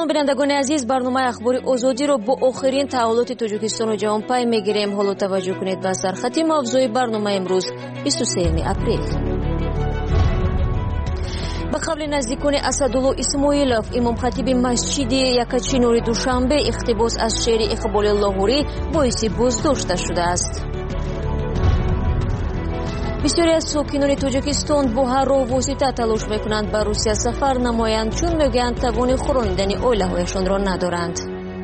بینندگان عزیز، برنامه اخبار آزادی را با آخرین تحولات تاجیکستان و جهان پی میگیریم. حالا توجه کنید به سرخط موضوع برنامه امروز 23 اپریل. به قول نزدیکان اسدالله اسماعیلوف، امام خطیب مسجد یکچینور دوشنبه اقتباس از شعر اقبال لاهوری باعث بازداشت شده است. بسیاری از ساکنان تاجیکستان با هر راه واسطه تلاش میکنند به روسیه سفر نمایند، چون میگویند توان خوراندن عائله‌هایشان را ندارند.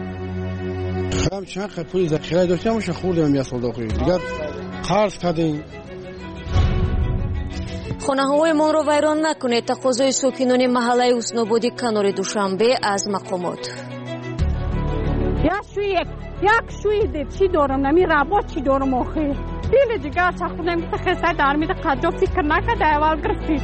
چند خط پول ذخیره داشتیم و خوردیم یه سال داخل دیگر قرض کردیم. خانه‌های ما را ویران نکنید. تقاضای ساکنان محله حسن‌آبادی کنار دوشنبه از مقامات. یک شوی چی دارم نمی ربا چی دارم آخه دیل جگر چخونم تخصه در میده قجا فکر نکده اول گرفتی.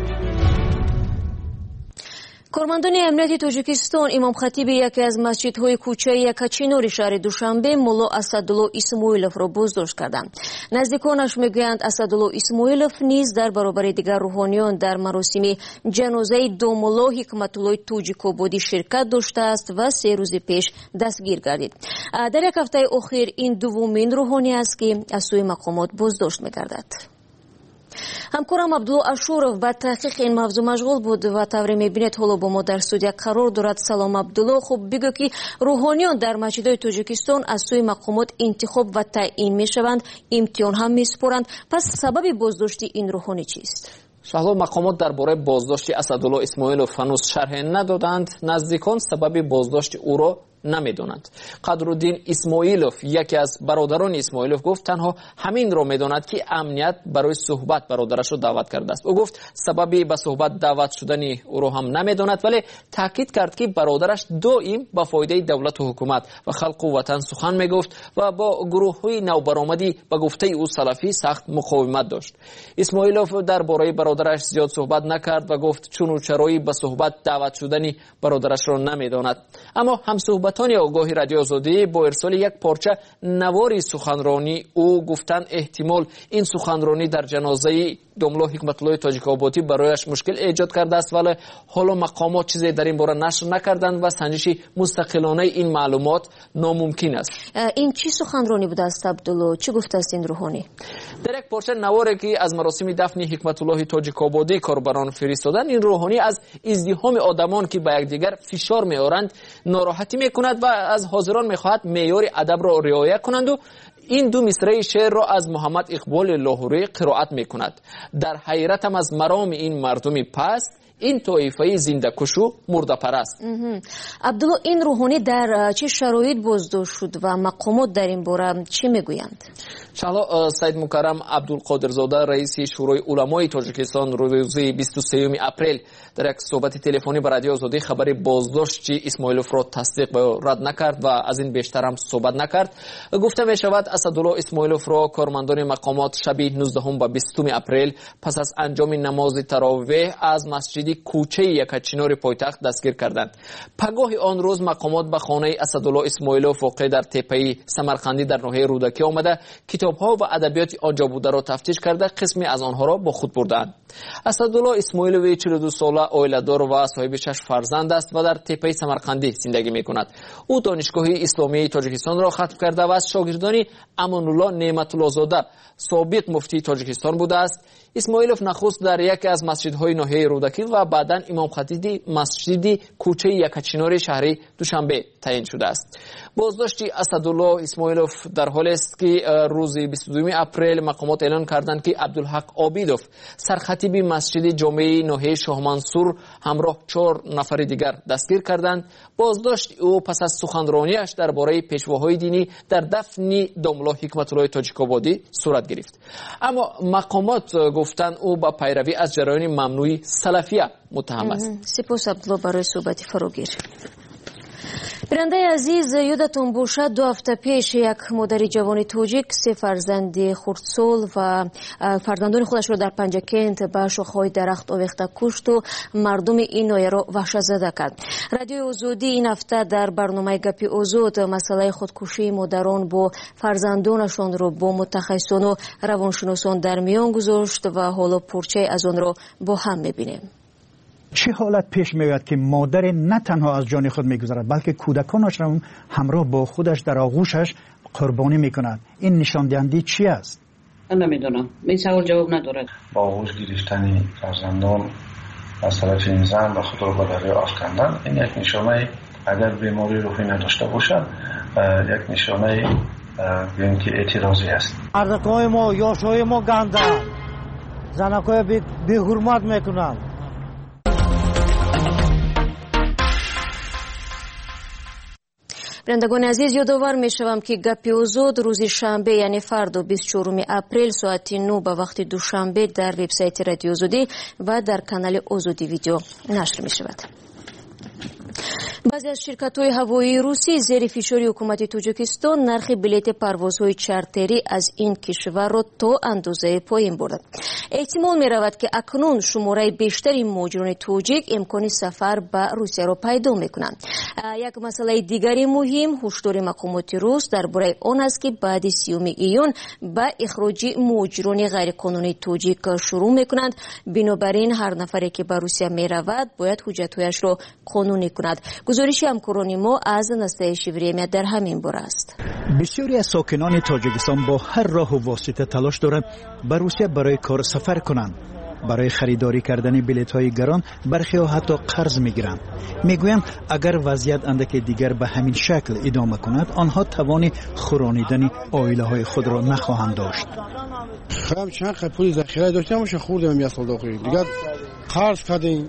کارمندان امنیتی تاجیکستان امام خطیب یکی از مسجدهای کوچه یکچینور شهر دوشنبه مولا اسدالله اسماعیلوف را بازداشت کردند. نزدیکانش میگویند اسدالله اسماعیلوف نیز در برابر دیگر روحانیان در مراسم جنازه دو مولا حکمت‌الله توجیک‌آبادی شرکت داشته است و 3 روز پیش دستگیر گردید. در یک هفته اخیر این دومین روحانی است که از سوی مقامات بازداشت می‌گردد. همکارم عبدالله اشورов با تحقیق این موضوع مشغول بود و طوری میبینید حالا با ما در استودیو قرار دارد. سلام عبدالله. خب بگو که روحانیان در مسجدهای تاجیکستان از سوی مقامات انتخاب و تعیین میشوند، امتحان هم میسپارند. پس سبب بازداشت این روحانی چیست؟ شهلا مقامات درباره بازداشت اسدالله اسماعیلوف هنوز شرح ندادند. نزدیکان سبب بازداشت او را نمیدونند. قدرالدین اسماعیلوف یکی از برادران اسماعیلوف گفت تنها همین را میداند که امنیت برای صحبت برادرش را دعوت کرده است. او گفت سببی به صحبت دعوت شدن او را هم نمیداند، ولی تاکید کرد که برادرش دائم با فایده دولت و حکومت و خلق و وطن سخن میگفت و با گروه‌های نوبرآمدی به گفته او سلفی سخت مقاومت داشت. اسماعیلوف درباره برادرش زیاد صحبت نکرد و گفت چون و چرایی به صحبت دعوت شدن برادرش را نمیداند. اما هم صحبتان آگاهی رادیو آزادی با ارسال یک پارچه نواری سخنرانی او گفتند احتمال این سخنرانی در جنازه دوملا حکمت‌الله توجیک‌آبادی برایش مشکل ایجاد کرده است، ولی حالا مقامات چیزی در این باره نشر نکردند و سنجش مستقلانه این معلومات ناممکن است. این چی سخنرانی بوده است عبدالله؟ چی گفته است این روحانی؟ در یک پارچه نواری که از مراسم دفن حکمت‌الله توجیک‌آبادی کاربران فرستادند، این روحانی از ازدحام آدمان که به یکدیگر فشار می‌آورند ناراحتی می‌کند و از حاضران می‌خواهد معیار ادب را رعایت کنند و این دو مصرع شعر را از محمد اقبال لاهوری قرائت می‌کند. در حیرتم از مرام این مردم پست، این طایفه زنده کشو مرده پرست. عبدالله این روحانی در چه شرایط بازداشت شد و مقامات در این باره چی میگویند؟ شالا سید مکرم عبدالقادرزاده رئیس شورای علمای تاجیکستان روز 23 اپریل در یک صحبت تلفنی با رادیو آزادی خبر بازداشت اسماعیلوف را تصدیق و رد نکرد و از این بیشتر هم صحبت نکرد. گفته می شود اسدالله اسماعیلوف را کارمندان مقامات شب 19 و 20 اپریل پس از انجام نماز تراویح از مسجد کوچه یکچینور پایتخت دستگیر کردند. پگاه آن روز مقامات به خانه اسدالله اسماعیلوف واقع در تپه سمرقندی در ناحیه رودکی آمده کتاب‌ها و ادبیات آنجا بوده را تفتیش کرده، قسمی از آنها را با خود بردند. اسدالله اسماعیلوف 42 ساله عائله‌دار و صاحب 6 فرزند است و در تپه سمرقندی زندگی می‌کند. او دانشگاه اسلامی تاجیکستان را ختم کرده و از شاگردان امان‌الله نعمت‌الله زاده سابق مفتی تاجیکستان بوده است. اسماعیلوف نخست در یکی از مسجدهای ناحیه رودکی و بعداً امام خطیب مسجد کوچه یکچینور شهر دوشنبه تعیین شده است. بازداشت اسدالله اسماعیلوف در حالی است که روز 22 اپریل مقامات اعلان کردند که عبدالحق عابدوف سرخطیب مسجد جامع ناحیه شاه منصور همراه 4 نفر دیگر دستگیر کردند. بازداشت او پس از سخنرانیش درباره پیشواهای دینی در دفن دوملا حکمت‌الله توجیک‌آبادی صورت گرفت. اما مقامات گفتند او با پیروی از جریان ممنوع سلفیه متهم است. سپاس عبدالله برای صحبت فراگیر. بیننده عزیز، یادتون باشد 2 هفته پیش یک مادر جوان توجیک 3 فرزند خردسال و فرزندان خودش را در پنجکند به شاخه‌های درخت آویخته کشت و مردم این ناحیه را وحشت زده کرد. رادیو آزادی این هفته در برنامه گپی آزاد مسئله خودکشی مادران با فرزندانشان را با متخصصان و روانشناسان در میان گذاشت و حالا پرچه از آن را با هم می‌بینیم. چه حالت پیش میاد که مادر نه تنها از جان خود میگذرد بلکه کودکانش را همراه با خودش در آغوشش قربانی میکند؟ این نشان دهنده چی است؟ من نمیدونم، این سوال جواب ندارد. با آغوش گرفتن فرزندان از طرف این زن و خود را به دریا افکندن، این یک نشانه، اگر بیماری روحی نداشته باشد، یک نشانه بگیم که اعتراضی است. مردکای ما، یاشای ما گنده، زنکای بی حرمت میکنن. بینندگان عزیز، یادآور میشوم که گپی آزاد روز شنبه یعنی فردا 24 اپریل ساعت 9 به وقت دوشنبه در وبسایت رادیو آزادی و در کانال آزادی ویدیو نشر می شود. بعضی از شرکت‌های هوایی روسی زیر فشار حکومت تاجیکستان نرخ بلیط پروازهای چارتری از این کشور را تا اندازه پایین بردند. احتمال می‌رود که اکنون شماره بیشتری مهاجران تاجیک امکان سفر به روسیه را پیدا می‌کنند. یک مسئله دیگری مهم هشدار مقامات روس درباره آن است که بعد 30 ایون به اخراج مهاجران غیرقانونی تاجیک شروع می‌کنند. بنابراین هر نفری که به روسیه می‌رود باید حجت‌هایش را قانونی کند. گزارش همکاران ما از نستعلیق شیوریمی در همین باره است. بسیاری از ساکنان تاجیکستان با هر راه و واسطه تلاش دارند به روسیه برای کار سفر کنند. برای خریداری کردن بلیط‌های گران برخی ها حتی قرض می‌گیرند. میگویند اگر وضعیت اندک دیگر به همین شکل ادامه کند آنها توان خورانیدن عائله‌های خود را نخواهند داشت. خرم چند پول ذخیره داشتم و خوردم یه سال داخلی دیگه قرض کردیم.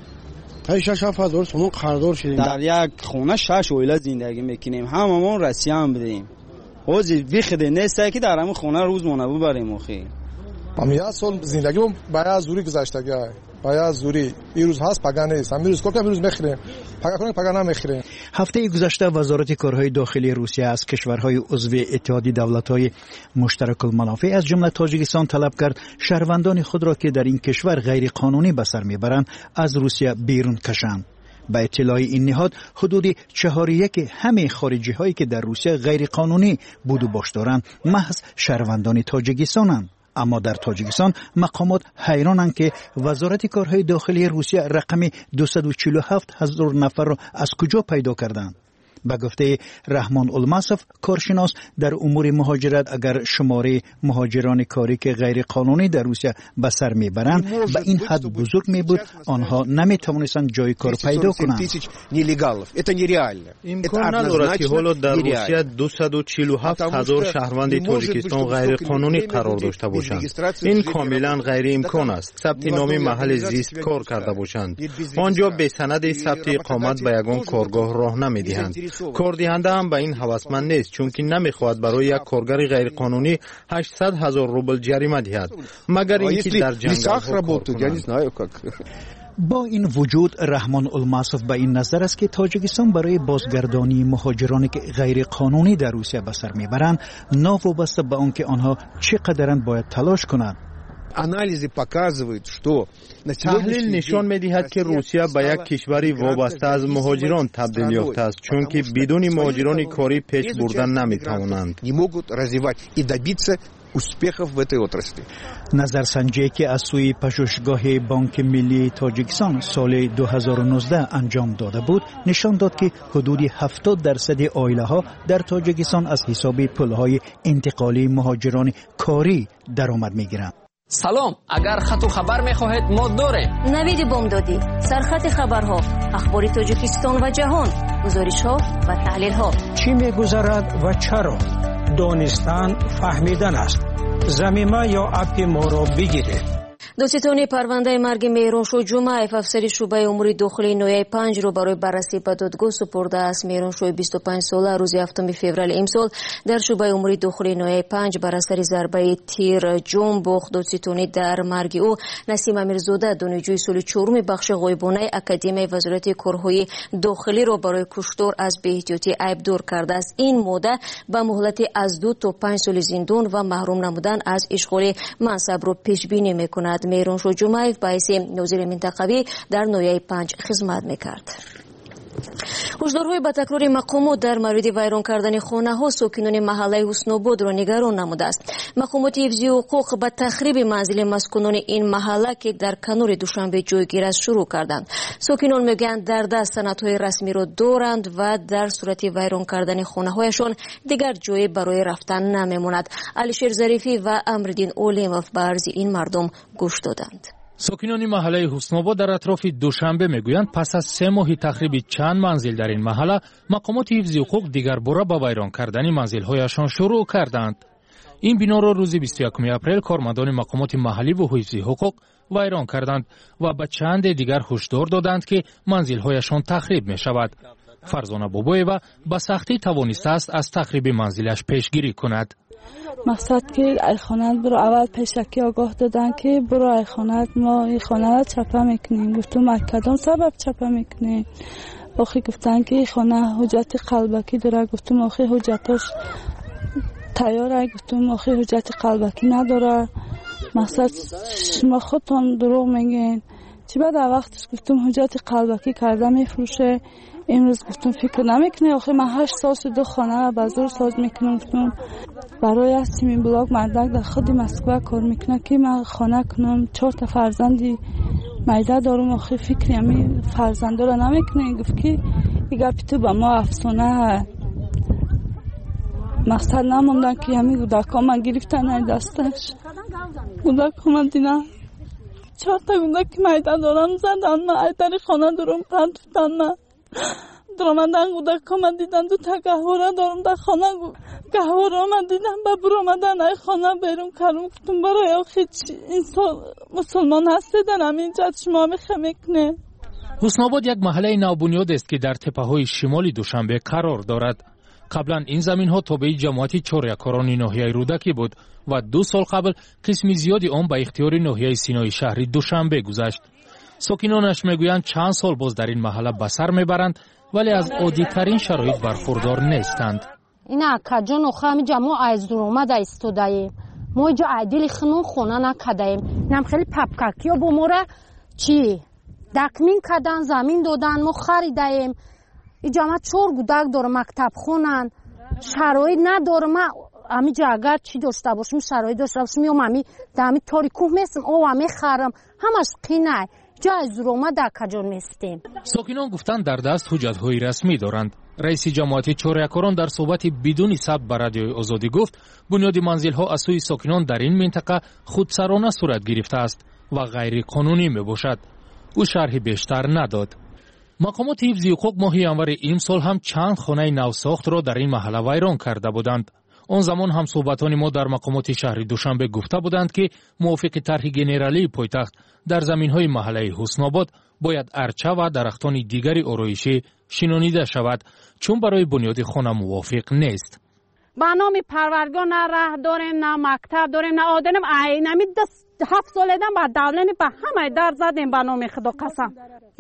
تا 6,000 تومان قرضدار شدیم. در یک خونه 6 عائله زندگی میکنیم. هممون روسیه هم بدیم. اوزی بیخده نیست که در همون خونه روزمانه ببریم اخی. ما یه سال زندگیمون باید زوری گذشته گه. باید زوری. روز هست پگا نیست. همین روز کار روز میخریم. پگا کنیم پگا نمیخریم. هفته گذشته وزارت کارهای داخلی روسیه از کشورهای عضو اتحاد دولت‌های مشترک المنافع از جمله تاجیکستان طلب کرد شهروندان خود را که در این کشور غیر قانونی به سر میبرند از روسیه بیرون کشند. به اطلاع این نهاد حدود 4/1 همه خارجی هایی که در روسیه غیر قانونی بود و باش دارند محض شهروندان تاجیکستانند. اما در تاجیکستان مقامات حیرانند که وزارت کارهای داخلی روسیه رقم 247,000 نفر را از کجا پیدا کردند. به گفته رحمان الماسف کارشناس در امور مهاجرت اگر شماره مهاجران کاری که غیر قانونی در روسیه به سر میبرند به این حد بزرگ می بود آنها نمی توانستند جای کار پیدا کنند. امکان ندارد که حالا در روسیه 247,000 شهروند تاجیکستان غیر قانونی قرار داشته باشند. این کاملا غیر امکان است. ثبت نام محل زیست کار کرده باشند. آنجا به سند ثبت اقامت به یگان کارگاه راه نمیدهند. کاردهنده هم به این هوسمند نیست چون که نمیخواهد برای یک کارگر غیر قانونی 800,000 روبل جریمه دهد مگر اینکه در جنگل با این وجود رحمان الماسف به این نظر است که تاجیکستان برای بازگردانی مهاجرانی که غیر قانونی در روسیه به سر میبرند ناوابسته به آنکه آنها چقدرند باید تلاش کنند. تحلیل نشان می‌دهد که روسیه به یک کشوری وابسته از مهاجران تبدیل یافته است چون که بدون مهاجران کاری پیش بردن نمی‌توانند. نظرسنجی که از سوی پژوهشگاه بانک ملی تاجیکستان سال 2019 انجام داده بود نشان داد که حدود 70% عائله‌ها در تاجیکستان از حساب پول‌های انتقالی مهاجران کاری درآمد می‌گیرند. سلام، اگر خط و خبر می‌خواهید ما داریم. نوید بامدادی، سرخط خبرها، اخبار تاجیکستان و جهان، گزارش‌ها و تحلیل‌ها. چی می‌گذرد و چرا؟ دانستن فهمیدن است. زمینه یا اپ ما را بگیرید. دادستانی پرونده مرگ مهرانشاه جمعیف افسر شعبه امور داخلی نویه 5 را برای بررسی به دادگاه سپرده است. مهرانشاه 25 ساله روز 7 فوریه امسال در شعبه امور داخلی نویه 5 بر اثر ضربه تیر جان باخت. دادستانی در مرگ او نسیم امیرزاده دانشجوی سال 4 بخش غایبانه اکادمی وزارت کارهای داخلی را برای کشتار از بی‌احتیاطی عیبدار کرده است. این ماده به مهلت از 2 تا 5 سال زندان و محروم نمودن از اشغال منصب را پیش بینی می‌کند. مهرانشاه جمعیف به حیث ناظر منطقوی در نویه 5 خدمت میکرد. هشدارهای با تکرار مقامات در مورد ویران کردن خانه‌ها ساکنان محله حسن‌آباد را نگران نموده است. مقامات حفظی حقوق با تخریب منزل مسکونان این محله که در کنار دوشنبه جایگیر است شروع کردند. ساکنان میگویند در دست سندهای رسمی را دارند و در صورت ویران کردن خانه‌هایشان دیگر جایی برای رفتن نمیماند. علیشیر ظریفی و امرالدین اولیموف به عرض این مردم گوش دادند. ساکنان محله حسن‌آباد در اطراف دوشنبه میگویند پس از 3 ماه تخریب چند منزل در این محله مقامات حفظی حقوق دیگر باره با ویران کردن منزل‌هایشان شروع کردند. این بنا را روز 21 اپریل کارمندان مقامات محلی و حفظی حقوق ویران کردند و به چند دیگر هشدار دادند که منزل‌هایشان تخریب می‌شود. فرزانه بابایeva با سختی توانسته است از تخریب منزلش پیشگیری کند. مقصد که ایخانت برو اول پیشکی آگاه دادن که برو ایخانت ما این خانه را چپه میکنیم. گفتم از کدام سبب چپه میکنیم؟ آخی گفتن که این خانه حجت قلبکی داره. گفتم آخی حجتش تیاره. گفتم آخی حجت قلبکی نداره. مقصد شما خودتان دروغ میگین. چی بعد وقتش گفتم حجت قلبکی کرده میفروشه. امروز گفتم فکر نمیکنه آخه من 8 سال شده خانه را بازار ساز میکنم. گفتم برای از سیمین بلاک مردک در خود مسکو کار میکنه که من خانه کنم 4 تا فرزندی میده دارم. آخه فکر همی فرزنده را نمیکنه. گفت که دیگه تو با ما افسانه مقصد نموندن که همی گودکا من گرفتن ای دستش. گودکا من دیدم 4 تا گودک میده دارم زدن من ای در خانه دارم پندفتن من درامدن گودکا من دیدم 2 تا گهواره دارم در خانه گهواره من دیدم با برامدن ای خانه بیرون کردم. گفتم برای آخی انسان مسلمان هستی در همین جد شما میکنه. حسن‌آباد یک محله نوبنیاد است که در تپه‌های شمال دوشنبه قرار دارد. قبلا این زمین‌ها تابع جماعت چاریکاران ناحیه رودکی بود و 2 سال قبل قسم زیادی آن به اختیار ناحیه سینای شهری دوشنبه گذشت. ساکنانش میگویند چند سال باز در این محله به سر میبرند ولی از عادی‌ترین شرایط برخوردار نیستند. اینا کجا نخواهی جمع از دور اومده استوداییم. ما اینجا عدیل خنون خونه نکدهیم. نم خیلی پپککی و بموره چی؟ دکمین کدن زمین دادن ما خریدهیم. اینجا ما 4 گودک داره مکتب خونن. شرایط نداره ما همینجا اگر چی داشته باشم شرایط داشته باشم میام همی دمی تاریکوه میستم او همی خرم همش قینه. جا از دور اومده کجا میستیم. ساکنان گفتند در دست حجت‌های رسمی دارند. رئیس جماعت چاریکاران در صحبت بدون ثبت به رادیوی آزادی گفت بنیاد منزل‌ها از سوی ساکنان در این منطقه خودسرانه صورت گرفته است و غیر قانونی میباشد. او شرح بیشتر نداد. مقامات حفظی حقوق ماه ینور این سال هم چند خانه نوساخت را در این محله ویران کرده بودند. آن زمان هم صحبتان ما در مقامات شهر دوشنبه گفته بودند که موافق طرح گنرالی پایتخت در زمین‌های محله حسن‌آباد باید ارچه و درختان دیگری آرایشی شنانیده شود چون برای بنیاد خانه موافق نیست. با نام پروردگار نه ره داریم نه مکتب داریم نه آدم اینمی 7 سال دم بعد دولن به همه در زدیم با نام خدا قسم.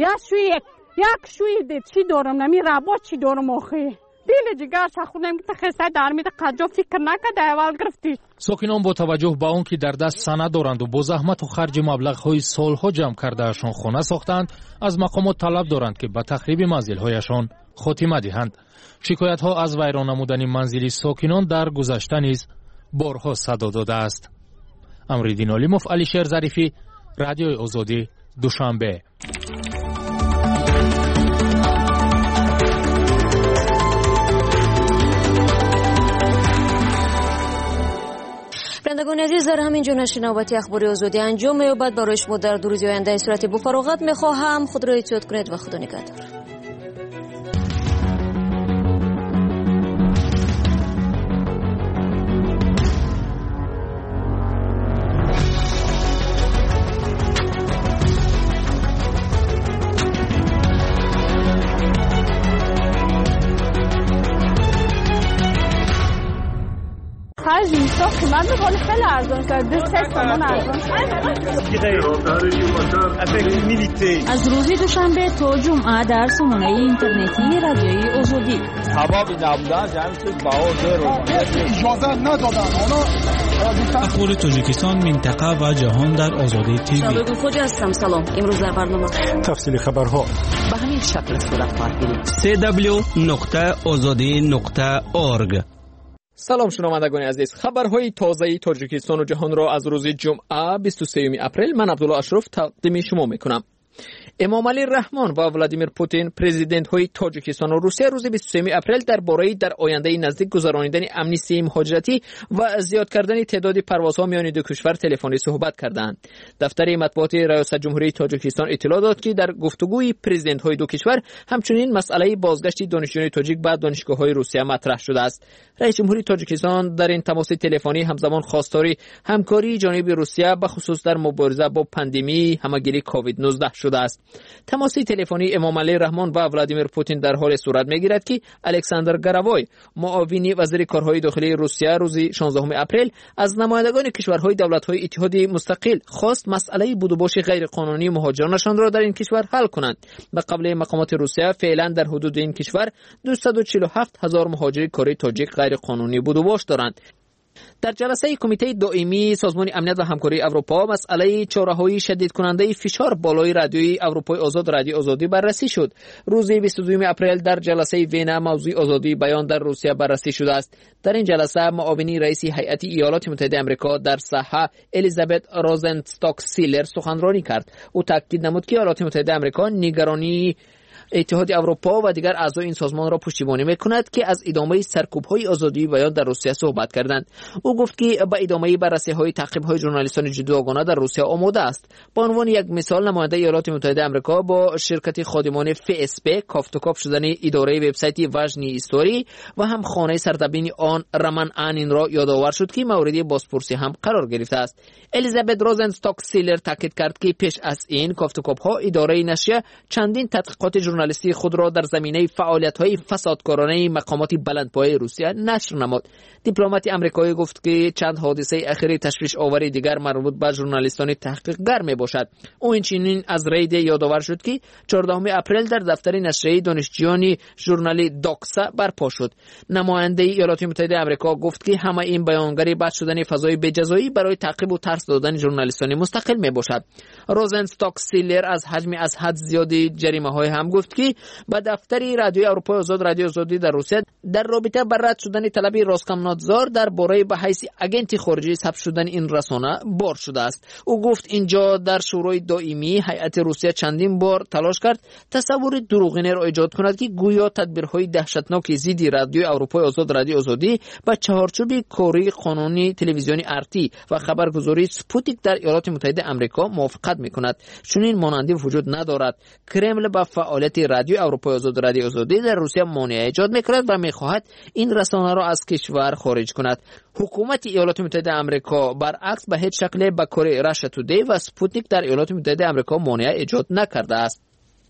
یک شوی دید چی دارم نمی ربا چی دارم آخه دیل جگر شخونم که تخصه در میده قجا فکر نکده اول گرفتی. ساکنان با توجه به آن که در دست سند دارند و با زحمت و خرج مبلغ‌های سالها جمع کردهشان خانه ساختند از مقامات طلب دارند که به تخریب منزل‌هایشان خاتمه دهند. شکایت‌ها از ویران نمودن منزل ساکنان در گذشته نیز بارها صدا داده است. امرالدین اولیموف، علیشیر ظریفی، رادیوی آزادی، دوشنبه. شنوندگان عزیز در همین جا نشر نوبتی اخباری آزادی انجام می‌یابد. برای شما در 2 روز آینده صورت بفراغت می‌خواهم خود را احتیاط کنید و خدا نگهدار. من بخواد خیلی ارزان شد 2-3 تومان ارزان از روز دوشنبه تا جمعه در سامانه اینترنتی رادیوی آزادی حبابی نبودن جمعی بها اجازه ندادن. اخبار تاجیکستان، منطقه و جهان در آزادی تیوی. شبکه خوج هستم. سلام. امروز در برنامه تفصیل خبرها. به همین این شکل صورت خواهد گرفت. www.azadi.org. سلام شنوندگان عزیز، خبرهای تازه تاجیکستان و جهان را از روز جمعه 23 اپریل من عبدالله اشرف تقدیم شما میکنم. امامعلی رحمان و ولادیمیر پوتین پرزیدنت های تاجیکستان و روسیه روز 23 اپریل درباره در آینده نزدیک گذرانیدن امنیستی مهاجرتی و زیاد کردن تعداد پروازها میان دو کشور تلفنی صحبت کردند. دفتر مطبوعات ریاست جمهوری تاجیکستان اطلاع داد که در گفتگوی پرزیدنت های دو کشور همچنین مسئله بازگشت دانشجویان تاجیک به دانشگاه‌های روسیه مطرح شده است. رئیس جمهوری تاجیکستان در این تماس تلفنی همزمان خواستار همکاری جانب روسیه به خصوص در مبارزه با پاندمی همگیری کووید 19 شده است. تماس تلفنی امامعلی رحمان و ولادیمیر پوتین در حال صورت میگیرد که الکساندر گراوای معاون وزیر کارهای داخلی روسیه روز 16 اپریل از نمایندگان کشورهای دولت‌های اتحادیه مستقل خواست مسئله بودوباش غیر قانونی مهاجرانشان را در این کشور حل کنند. به قبل مقامات روسیه فعلا در حدود این کشور 247,000 مهاجر کاری تاجیک غیر قانونی بودوباش دارند. در جلسه کمیته دائمی سازمان امنیت و همکاری اروپا مسئله چاره‌های شدید کننده فشار بالای رادیوی اروپای آزاد رادیو آزادی بررسی شد. روز 22 اپریل در جلسه وینا موضوع آزادی بیان در روسیه بررسی شده است. در این جلسه معاونی رئیس هیئت ایالات متحده آمریکا در ساحه الیزابت روزنستاک سیلر سخنرانی کرد. او تاکید نمود که ایالات متحده آمریکا نگرانی اتحاد اروپا و دیگر اعضای این سازمان را پشتیبانی می‌کند که از ادامه سرکوب‌های آزادی بیان در روسیه صحبت کردند. او گفت که با ادامه بررسی‌های تعقیب‌های ژورنالیستان جداگانه در روسیه آماده است. به عنوان یک مثال نماینده ایالات متحده آمریکا با شرکت خادمان FSB کافتوکاپ شدن اداره وبسایت وژنی استوری و هم خانه سردبین آن رمان آنین را یادآور شد که مورد بازپرسی هم قرار گرفته است. الیزابت روزنستاک سیلر تاکید کرد که پیش از این کافتوکاپ‌ها اداره نشریه چندین تحقیقات ژورنالیستی خود را در زمینه فعالیت‌های فسادکارانه مقامات بلندپایه روسیه نشر نمود. دیپلمات آمریکایی گفت که چند حادثه اخیر تشویش آور دیگر مربوط به ژورنالیستان تحقیقگر میباشد. او اینچنین از رید یادآور شد که 14 اپریل در دفتر نشریه دانشجویان ژورنال داکسا برپا شد. نماینده ایالات متحده آمریکا گفت که همه این بیانگری بحث شدن فضای بجزایی برای تعقیب و ترس دادن ژورنالیستان مستقل میباشد. روزنستاک سیلر از حجم از حد زیادی جریمه‌های هم گفت که با دفتر رادیوی اروپای آزاد رادیو آزادی در روسیه در رابطه با رد شدن طلب روسکامنادزار درباره به حیث اگنت خارجی ثبت شدن این رسانه بار شده است. او گفت اینجا در شورای دائمی هیئت روسیه چندین بار تلاش کرد تصور دروغینه را ایجاد کند که گویا تدبیرهای دهشتناک ضد رادیوی اروپای آزاد رادیو آزادی با چهارچوب کاری قانونی تلویزیونی آرتی و خبرگزاری سپوتیک در ایالات متحده آمریکا موافقت میکند. چنین مانندی وجود ندارد. کرمل با فعالیت رادیو اروپای آزاد رادیو آزادی در روسیه مانع ایجاد میکند و میخواهد این رسانه را از کشور خارج کند. حکومت ایالات متحده آمریکا برعکس به هیچ شکل به کار راشا تودی و سپوتنیک در ایالات متحده آمریکا مانع ایجاد نکرده است.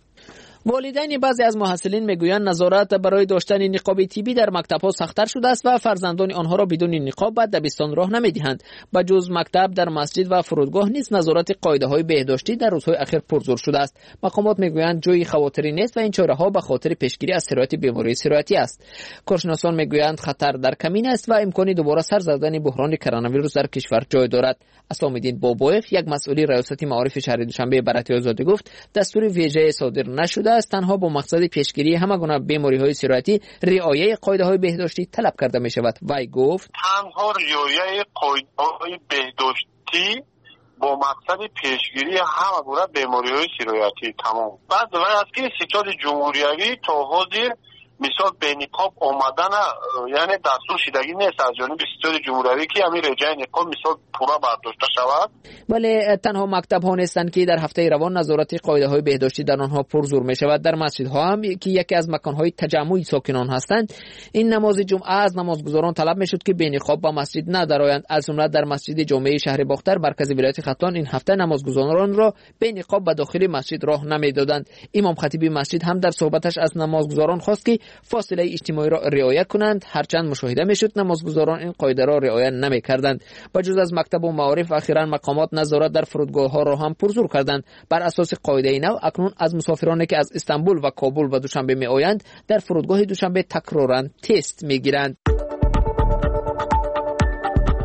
والدین بعضی از محصلین میگویند نظارت برای داشتن نقاب طبی در مکتب‌ها سخت‌تر شده است و فرزندان آنها را بدون نقاب به دبستان راه نمی‌دهند. به جز مکتب در مسجد و فرودگاه نیز نظارت قاعده‌های بهداشتی در روزهای اخیر پرزور شده است. مقامات میگویند جوی خواطری نیست و این چاره‌ها به خاطر پیشگیری از سرایت بیماری سرایتی است. کارشناسان میگویند خطر در کمین است و امکانی دوباره سر زدن بحران کرونا ویروس در کشور جای دارد. اسلام‌الدین بابایف یک مسئول ریاست معارف شهر دوشنبه برای آزادی گفت دستور ویژه صادر نشده است، تنها با مقصد پیشگیری همه گونه بیماری‌های سرایتی رعایت قاعده‌های بهداشتی طلب کرده می‌شود. وی گفت تنها رعایت قاعده‌های بهداشتی با مقصد پیشگیری همه گونه بیماری‌های سرایتی تمام. بعد وی از که ستاد جمهوریوی تا حاضر مثال به نقاب آمدن یعنی دستور شدگی نیست از جانب ستاد جمهوریوی که همین رجای نقاب مثال پورا برداشته شود. ولی تنها مکتب ها نیستند که در هفته روان نظارت قاعده های بهداشتی در آنها پرزور می شود. در مسجد ها هم که یکی از مکان های تجمع ساکنان هستند، این نماز جمعه از نمازگزاران طلب می شد که به نقاب با مسجد ندرآیند. از جمله در مسجد جامع شهر باختر مرکز ولایت ختلان این هفته نمازگزاران را به نقاب به داخل مسجد راه نمیدادند. امام خطیب مسجد هم در صحبتش از نمازگزاران خواست که فاصله اجتماعی را رعایت کنند، هرچند مشاهده میشد نمازگزاران این قاعده را رعایت نمیکردند. بجز از مکتب و معارف اخیراً مقامات نظارت در فرودگاه ها را هم پرزور کردند. بر اساس قاعده نو اکنون از مسافرانی که از استانبول و کابل و دوشنبه می آیند در فرودگاه دوشنبه تکراراً تست میگیرند.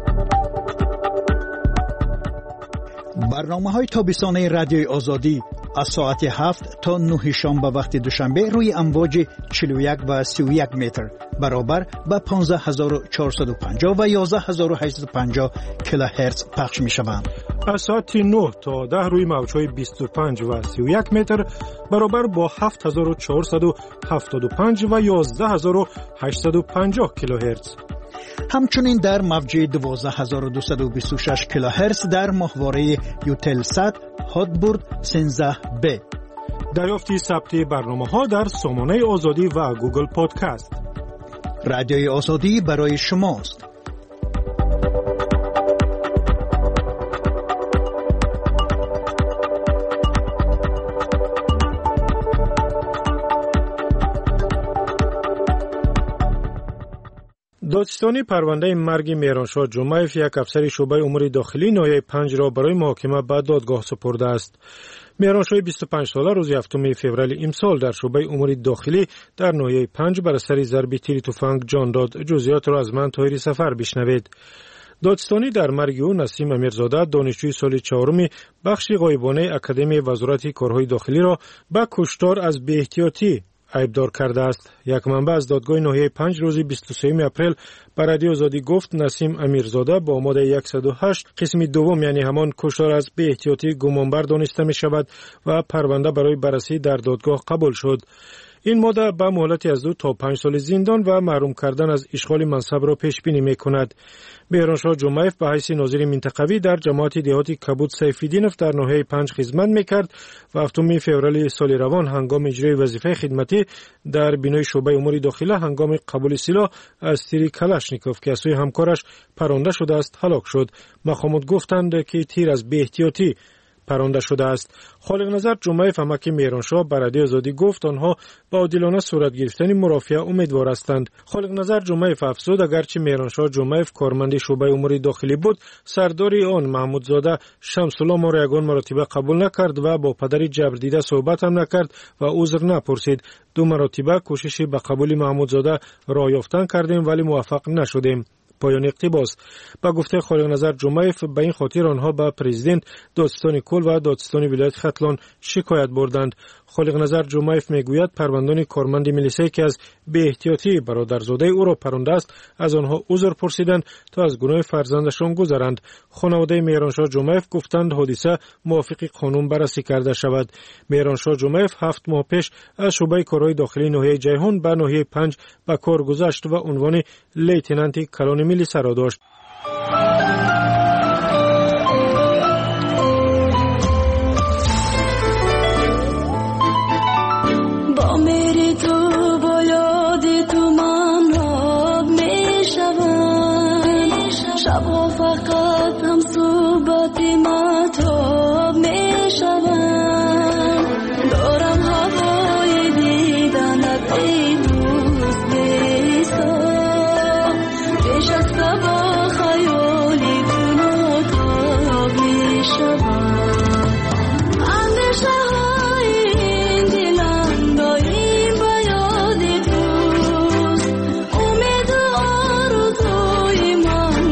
برنامه‌های تابستانه رادیوی آزادی از ساعت 7 تا 9 شام به وقت دوشنبه روی امواج 41 و 31 متر برابر به 15450 و 11850 کیلوهرتز پخش می شوند. از ساعت 9 تا 10 روی موج‌های 25 و 31 متر برابر با 7475 و 11850 کیلوهرتز. همچنین در موج 12226 کیلوهرتز در ماهواره یوتلسات هاتبورد 13B. دریافتی ثبت برنامه‌ها در سامانه آزادی و گوگل پادکست. رادیوی آزادی برای شماست. دادستانی پرونده مرگ میرانشاه جمعیف یک افسر شعبه امور داخلی ناحیه 5 را برای محاکمه به دادگاه سپرده است. میرانشاه 25 ساله روز 7 فوریه امسال در شعبه امور داخلی در ناحیه 5 بر اثر ضرب تیر تفنگ جان داد. جزئیات را از من طاهری سفر بشنوید. دادستانی در مرگ او نسیم امیرزاده دانشجوی سال 4 بخش غایبانه اکادمی وزارت کارهای داخلی را به کشتار از بی‌احتیاطی عیبدار کرده است. یک منبع از دادگاه ناحیه 5 روز 23 اپریل به رادیو آزادی گفت نسیم امیرزاده با ماده 108 قسم دوم یعنی همان کشتار از بی‌احتیاطی گمانبر دانسته می شود و پرونده برای بررسی در دادگاه قبول شد. این ماده به مهلتی از 2 تا 5 سال زندان و محروم کردن از اشغال منصب را پیش بینی می کند. میرانشاه جمعیف به حیث ناظر منطقوی در جماعت دهاتی کبود سیف‌الدینов در ناحیه 5 خدمت میکرد و 7 فوریه سال روان هنگام اجرای وظیفه خدمتی در بینای شعبه امور داخلی هنگام قبول سلاح از تیر کلاشنیکوف که از سوی همکارش پرانده شده است هلاک شد. مقامات گفتند که تیر از بی‌احتیاطی پرانده شده است. خالق نظر جمعیف امکی میرانشاه به رادیو آزادی گفت آنها با عادلانه صورت گرفتن مرافعه امیدوار هستند. خالق نظر جمعیف افزود اگرچه میرانشاه جمعیف کارمند شعبه امور داخلی بود، سرداری آن محمودزاده شمس‌الله ما را یگان مرتبه قبول نکرد و با پدر جبر دیده صحبت هم نکرد و عذر نپرسید. 2 مرتبه کوشش به قبول محمودزاده را یافتن کردیم ولی موفق نشدیم. پایان اقتباس. با گفته خالق نظر جمعیف به این خاطر آنها به پرزیدنت دادستان کل و دادستان ولایت ختلان شکایت بردند. خالق نظر جمعیف میگوید پروندان کارمند ملیسه که از بی‌احتیاطی برادرزاده او را پرانده است از آنها عذر پرسیدند تا از گناه فرزندشان گذرند. خانواده میرانشاه جمعیف گفتند حادثه موافق قانون بررسی کرده شود. میرانشاه جمعیف 7 ماه پیش از شعبه کارهای داخلی ناحیه جیهون به ناحیه 5 به کار گذشت و عنوان لیتنانت کلان ملیسه را داشت. شبها فقط هم صحبت مطاب می شوند. دارم هوای دیدنت ای دوست بی‌حساب. پیش از صبح خیالی تو ناتاب می شوند. اندیشه های این دلندایی به یاد توست. امید و آرزوی من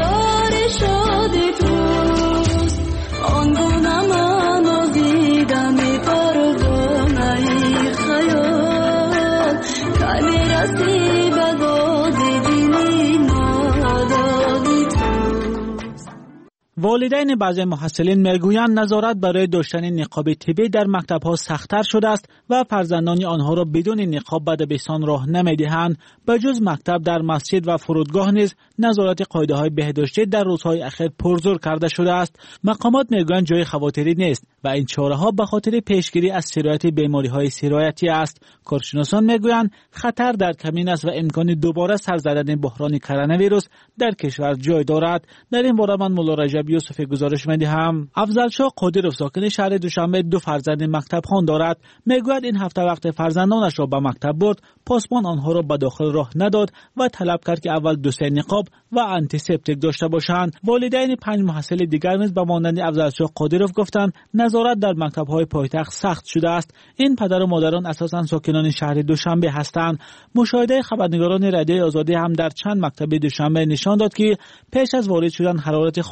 والدین بعضی محصلین میگویند نظارت برای داشتن نقاب طبی در مکتب‌ها سخت‌تر شده است و فرزندان آنها را بدون نقاب به دبستان راه نمی‌دهند. به جز مکتب در مسجد و فرودگاه نیز نظارت قاعده‌های بهداشتی در روزهای اخیر پرزور کرده شده است. مقامات میگویند جای خواطری نیست و این چاره‌ها به خاطر پیشگیری از سرایت بیماری‌های سرایتی است. کارشناسان میگویند خطر در کمین است و امکان دوباره سر زدن بحران کرونا ویروس در کشور جای دارد. در این باره من مولا رجب یوسف گزارش می‌دهم. افضلشاه قادرов ساکن شهر دوشنبه 2 فرزند مکتب خوان دارد. میگوید این هفته وقت فرزندانش را به مکتب برد، پاسبان آنها را به داخل راه نداد و طلب کرد که اول 2 نقاب و آنتی سپتیک داشته باشند. والدین 5 محصل دیگر نیز به مانند افضلشاه قادرов گفتند نظارت در مکتب‌های پایتخت سخت شده است. این پدر و مادران اساساً ساکنان شهر دوشنبه هستند. مشاهده خبرنگاران رادیوی آزادی هم در چند مکتب دوشنبه نشان داد که پیش از وارد شدن حرارت خوانندگان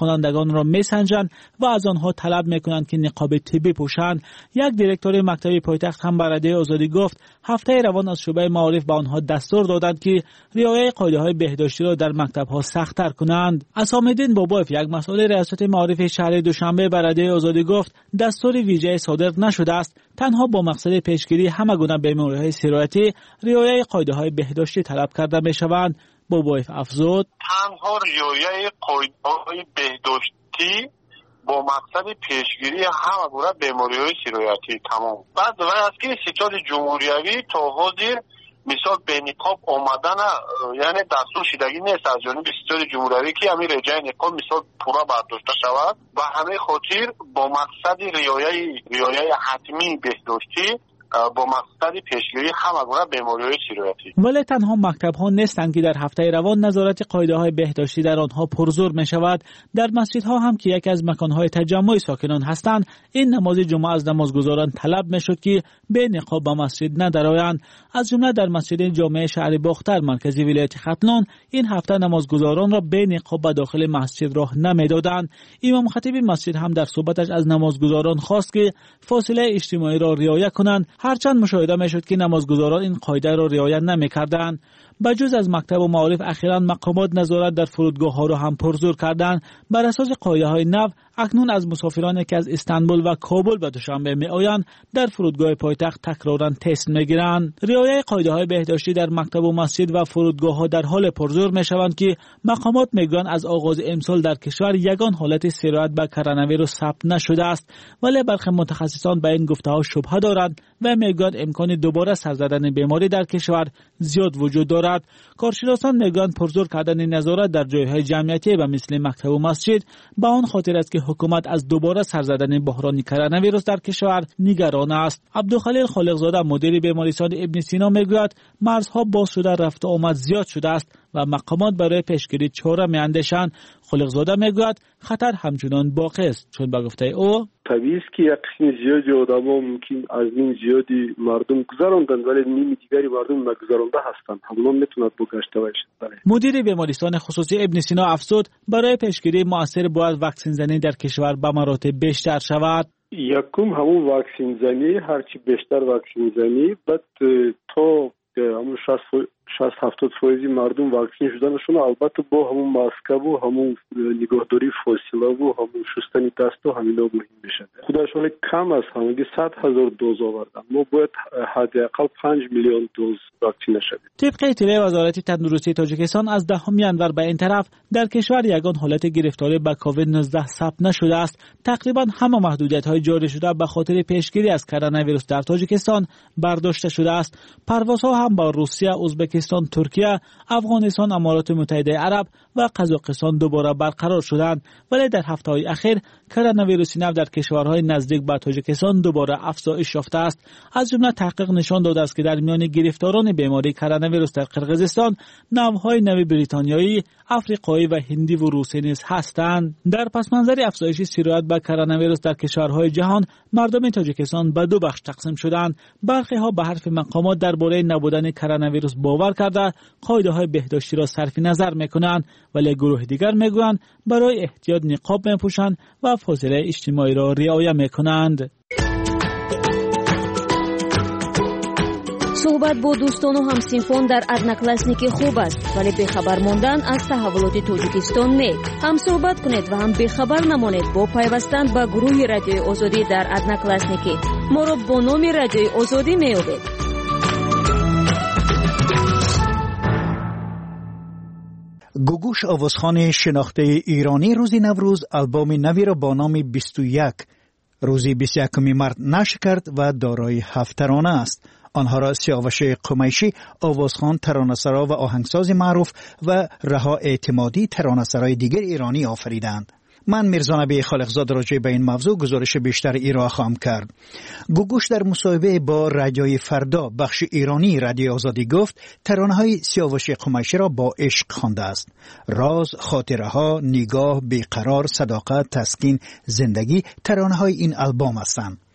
آنان را میسنجند و از آنها طلب میکنند که نقاب طبی پوشند. یک دیرکتور مکتب پایتخت هم به رادیوی آزادی گفت هفته روان از شعبه معارف به آنها دستور دادند که رعایت قاعده‌های بهداشتی را در مکتب‌ها سخت‌تر کنند. عصام‌الدین بابایف، یک مسئول ریاست معارف شهر دوشنبه به رادیوی آزادی گفت دستور ویژه صادر نشده است، تنها با مقصد پیشگیری همه گونه بیماری‌های سرایتی رعایت قاعده‌های بهداشتی طلب کرده می‌شوند. بابایف افزود تنها رعایت قاعده‌های بهداشتی با مقصد پیشگیری همه گونه بیماری‌های سرایتی تمام. بعد وای است که ستاد جمهوریوی تا حاضر مثال به نقاب آمدن یعنی دستور شدگی نیست از جانب ستاد جمهوریوی که همین رجای نقاب مثال پورا برداشته شود و همه خاطر با مقصد رعایت حتمی بهداشتی با مقصد پیشگیری همه گونه بیماری‌های سرایتی. ولی تنها مکتب‌ها نیستند که در هفته روان نظارت قاعده‌های بهداشتی در آنها پرزور می‌شود. در مسجدها هم که یکی از مکان‌های تجمع ساکنان هستند، این نماز جمعه از نمازگزاران طلب می‌شد که به نقاب به مسجد ندرآیند. از جمله در مسجد جامع شهر باختر مرکزی ولایت ختلان این هفته نمازگزاران را به نقاب به داخل مسجد راه نمی‌دادند. امام خطیب مسجد هم در صحبتش از نمازگزاران خواست که فاصله اجتماعی را رعایت کنند، هرچند مشاهده میشد که نمازگزاران این قاعده را رعایت نمی‌کردند. بجز از مکتب و معارف اخیراً مقامات نظارت در فرودگاه‌ها را هم پرزور کردند. بر اساس قاعده‌های نو اکنون از مسافرانی که از استانبول و کابل به دوشنبه می‌آیند در فرودگاه پایتخت تکراراً تست می‌گیرند. رعایت قاعده‌های بهداشتی در مکتب و مسجد و فرودگاه‌ها در حال پرزور می‌شوند که مقامات میگویند از آغاز امسال در کشور یگان حالت سرایت به کرونا ویروس ثبت نشده است، ولی برخی متخصصان به این گفته‌ها شبهه دارند و میگویند امکان دوباره سر زدن بیماری در کشور زیاد وجود دارد. کارشناسان میگویند پرزور کردن نظارت در جایهای جمعیتی و مثل مکتب و مسجد به آن خاطر است که حکومت از دوباره سر زدن بحران کرونا ویروس در کشور نگران است. عبدالخلیل خالقزاده مدیر بیمارستان ابن سینا میگوید مرزها باز شده رفت و آمد زیاد شده است و مقامات برای پیشگیری چاره میاندیشند. خالقزاده میگوید خطر همچنان باقی است، چون به گفته او طبیعی است که یک قسم زیادی آدم‌ها ممکن از این زیادی مردم گذراندن ولی نیم دیگری مردم نگذرانده هستند، همون میتوند بگشته باشد. مدیر بیمارستان خصوصی ابن سینا افزود برای پیشگیری مؤثر باید واکسن زنی در کشور به مراتب بیشتر شود. یکم همون واکسن زنی، هرچی بیشتر واکسن زنی، بعد تا همون 60-70% مردم واکسن شدنشون البته با همون ماسک و همون نگهداری فاصله و همون شستن دست و همینا مهم میشه. خودشون کم است، همگی 100,000 دوز آوردن، ما باید حداقل 5 میلیون دوز واکسینه شویم. طبق اطلاع وزارت تندرستی تاجیکستان از 10 ژانویه به این طرف در کشور یگان حالت گرفتاری به کووید 19 ثبت نشده است. تقریبا همه محدودیت‌های جاری شده به خاطر پیشگیری از کرونا ویروس در تاجیکستان برداشته شده است. پروازها هم با روسیه، ازبکستان، ترکیه، افغانستان، امارات متحده عرب و قزاقستان دوباره برقرار شدند، ولی در هفته‌های اخیر کرونا ویروس نو در کشورهای نزدیک به تاجیکستان دوباره افزایش یافته است. از جمله تحقیق نشان داده است که در میان گرفتاران بیماری کرونا ویروس در قرقیزستان نوع‌های نو بریتانیایی، آفریقایی و هندی و روسی نیز هستند. در پس منظر افزایش سرایت به کرونا ویروس در کشورهای جهان، مردم تاجیکستان به دو بخش تقسیم شدند. برخی‌ها به حرف مقامات درباره نبودن کرونا ویروس باور کرده قاعده‌های بهداشتی را صرف نظر می‌کنند، ولی گروه دیگر می‌گویند برای احتیاط نقاب می‌پوشند و فاصله اجتماعی را رعایت می‌کنند. صحبت با دوستان و همسینفان در ادناکلاسنیکی خوب است، ولی بخبر ماندن از تحولات تاجیکستان نه. هم صحبت کنید و هم بخبر نمانید با پیوستن به گروه رادیوی آزادی در ادناکلاسنیکی. ما را با نام رادیوی آزادی می‌یابید. گوگوش آوازخوان شناخته ایرانی روز نوروز آلبوم نوی را با نام 21 روزی 21 مارس نشر کرد و دارای 7 ترانه است. آنها را سیاوش قمیشی آوازخوان، ترانه‌سرا و آهنگساز معروف و رها اعتمادی ترانه‌سرای دیگر ایرانی آفریدند. من میرزا نبی خالقزاده راجع به این موضوع گزارش بیشتر ارائه خواهم کرد. گوگوش در مصاحبه با رادیوی فردا بخش ایرانی رادیو آزادی گفت ترانه‌های سیاوش قمیشی را با عشق خوانده است. راز، خاطره‌ها، نگاه، بیقرار، صداقت، تسکین، زندگی ترانه‌های این آلبوم هستند.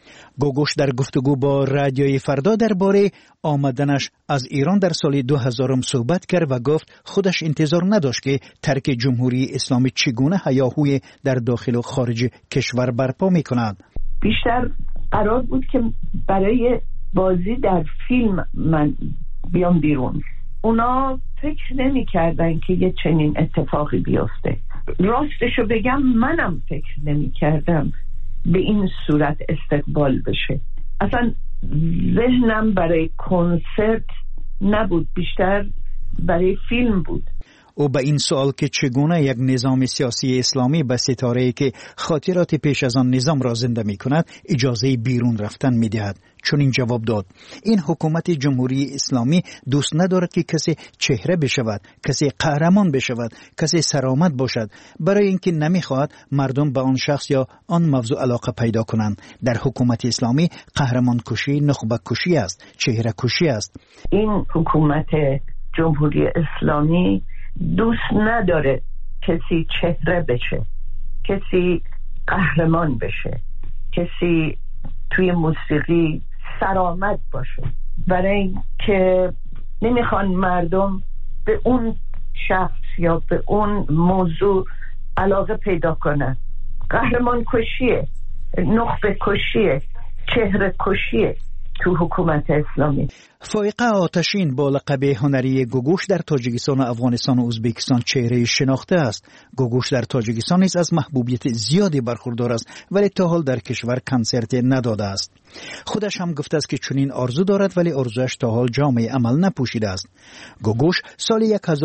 گوگوش در گفتگو با رادیوی فردا درباره آمدنش از ایران در سال 2000 صحبت کرد و گفت خودش انتظار نداشت که ترک جمهوری اسلامی چگونه هیاهوی در داخل و خارج کشور برپا می‌کند. بیشتر قرار بود که برای بازی در فیلم من بیام بیرون. اونا فکر نمی کردن که یه چنین اتفاقی بیفته. راستشو بگم منم فکر نمی کردم به این صورت استقبال بشه. اصلا ذهنم برای کنسرت نبود، بیشتر برای فیلم بود. او به این سوال که چگونه یک نظام سیاسی اسلامی به ستاره‌ای که خاطرات پیش از آن نظام را زنده می کند اجازه بیرون رفتن می دهد. چون این جواب داد این حکومت جمهوری اسلامی دوست ندارد که کسی چهره بشود، کسی قهرمان بشود، کسی سرآمد باشد، برای اینکه نمیخواهد مردم به آن شخص یا آن موضوع علاقه پیدا کنند. در حکومت اسلامی قهرمان کشی نخبه کشی است، چهره کشی است. این حکومت جمهوری اسلامی دوست نداره کسی چهره بشه، کسی قهرمان بشه، کسی توی موسیقی سرآمد باشه، برای اینکه نمیخوان مردم به اون شخص یا به اون موضوع علاقه پیدا کنن. قهرمان کشیه، نخبه کشیه، چهره کشیه تو حکومت اسلامی. فائقه آتشین با لقب هنری گوگوش در تاجیکستان و افغانستان و ازبکستان چهره شناخته است. گوگوش در تاجیکستان نیز از محبوبیت زیادی برخوردار است ولی تا حال در کشور کنسرت نداده است. خودش هم گفته است که چنین آرزو دارد ولی آرزوش تا حال جامه عمل نپوشیده است. گوگوش سال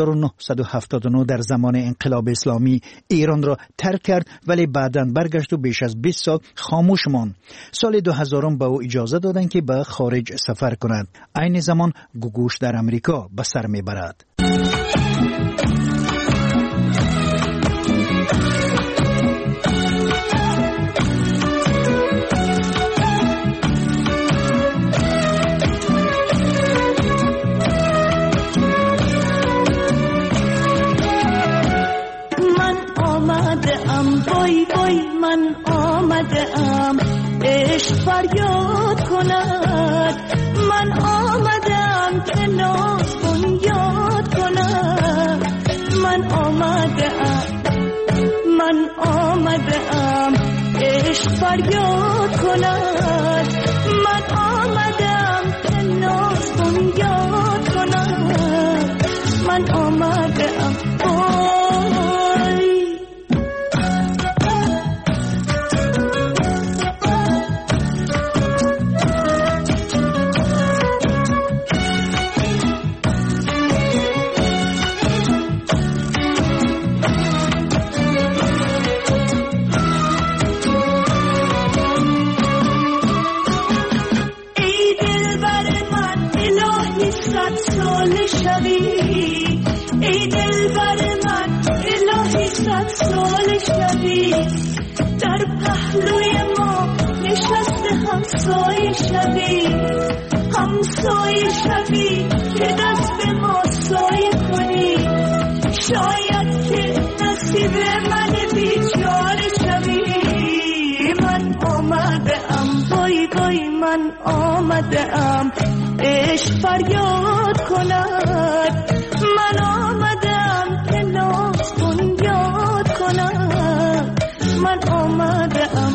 1979 در زمان انقلاب اسلامی ایران را ترک کرد ولی بعداً برگشت و بیش از 20 سال خاموش ماند. سال 2000 به او اجازه دادند که به خارج سفر کند. این زمان گوگوش در امریکا به سر میبرد. من آمدم وای وای، من آمدم عشق فریاد کند. من آمدم که ناز بنیاد کنم. من آمدم عشق فریاد کند. من آمدم که ناز بنیاد کنم. من آمدم در پهلوی ما نشسته همسایه شوی که دست به ما سایه کنی. شاید که نصیب من بیچاره شوی. من آمدم وای وای، من آمدم عشق فریاد کند. من آمدم که ناز بنیاد کنم. من آمدم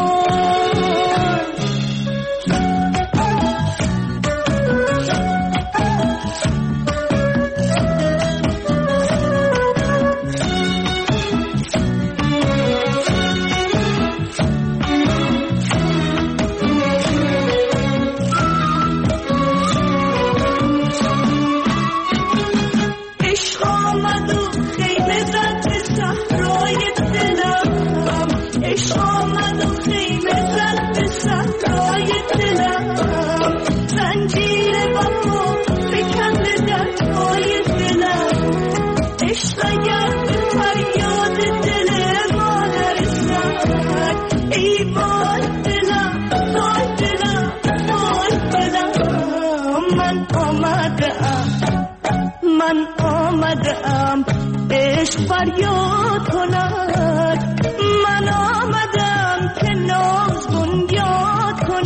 عشق فریاد کند. من آمدم که ناز بنیاد کند.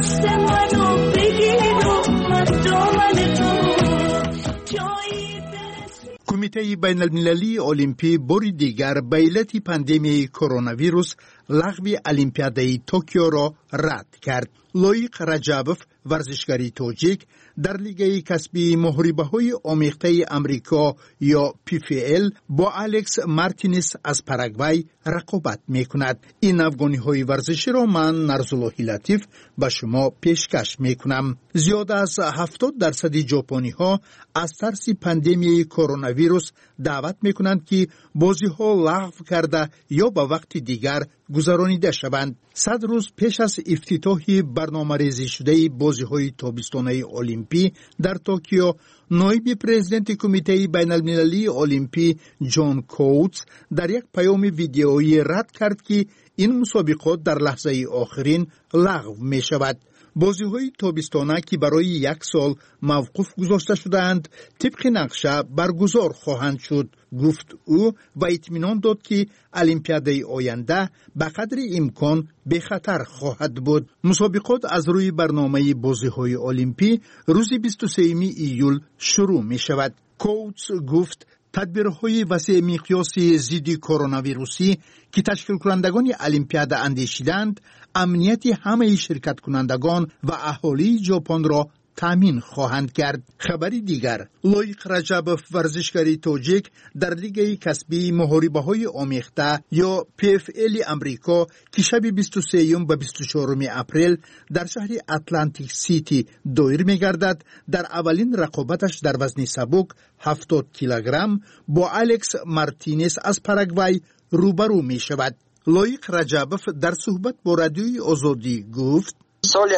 دست منو بگیر و من دامن تو. کمیته بین المللی المپی باری دیگر به علت پاندمی کرونا ویروس لغو المپیادای توکیو را رد کرد. لویق رجبوف ورزشکاری تاجیک در لیگ کسبی محاربه‌های آمیخته آمریکا یا PFL با الکس مارتینز از پاراگوای رقابت میکند. این افغانی‌های ورزشی را من نرزاللهی لطیف به شما پیشکش میکنم. زیاد از 70% ژاپنی‌ها از ترس پاندمی کرونا ویروس دعوت میکنند که بازی‌ها لغو کرده یا به وقت دیگر گذرانیده شوند. 100 روز پیش از افتتاح برنامه‌ریزی شده بازی‌های تابستانی المپی در توکیو، نایب پرزیدنت کمیته بین المللی المپی جان کوتس در یک پیام ویدیویی رد کرد که این مسابقات در لحظه آخرین لغو می شود. بازی‌های تابستانه که برای 1 سال موقوف گذاشته شدند طبق نقشه برگزار خواهند شد، گفت او و اطمینان داد که المپیادای آینده به قدر امکان به خطر خواهد بود. مسابقات از روی برنامه بازی‌های المپی روز 23 ایول شروع می شود. کوتس گفت تدبیرهای وسیع مقیاسی ضد کرونا ویروسی که تشکیل کنندگان المپیاد اندیشیدند امنیت همه شرکت کنندگان و اهالی ژاپن را تامین خواهند کرد. خبری دیگر، لویق رجبوف ورزشکاری تاجیک در لیگ کسبی محاربه‌های آمیخته یا PFL امریکا که شب 23 و 24 اپریل در شهر اتلانتیک سیتی دایر می‌گردد، در اولین رقابتش در وزن سبک 70 کیلوگرم با الکس مارتینز از پاراگوای روبرو می‌شود. لویق رجبوف در صحبت با رادیوی آزادی گفت سال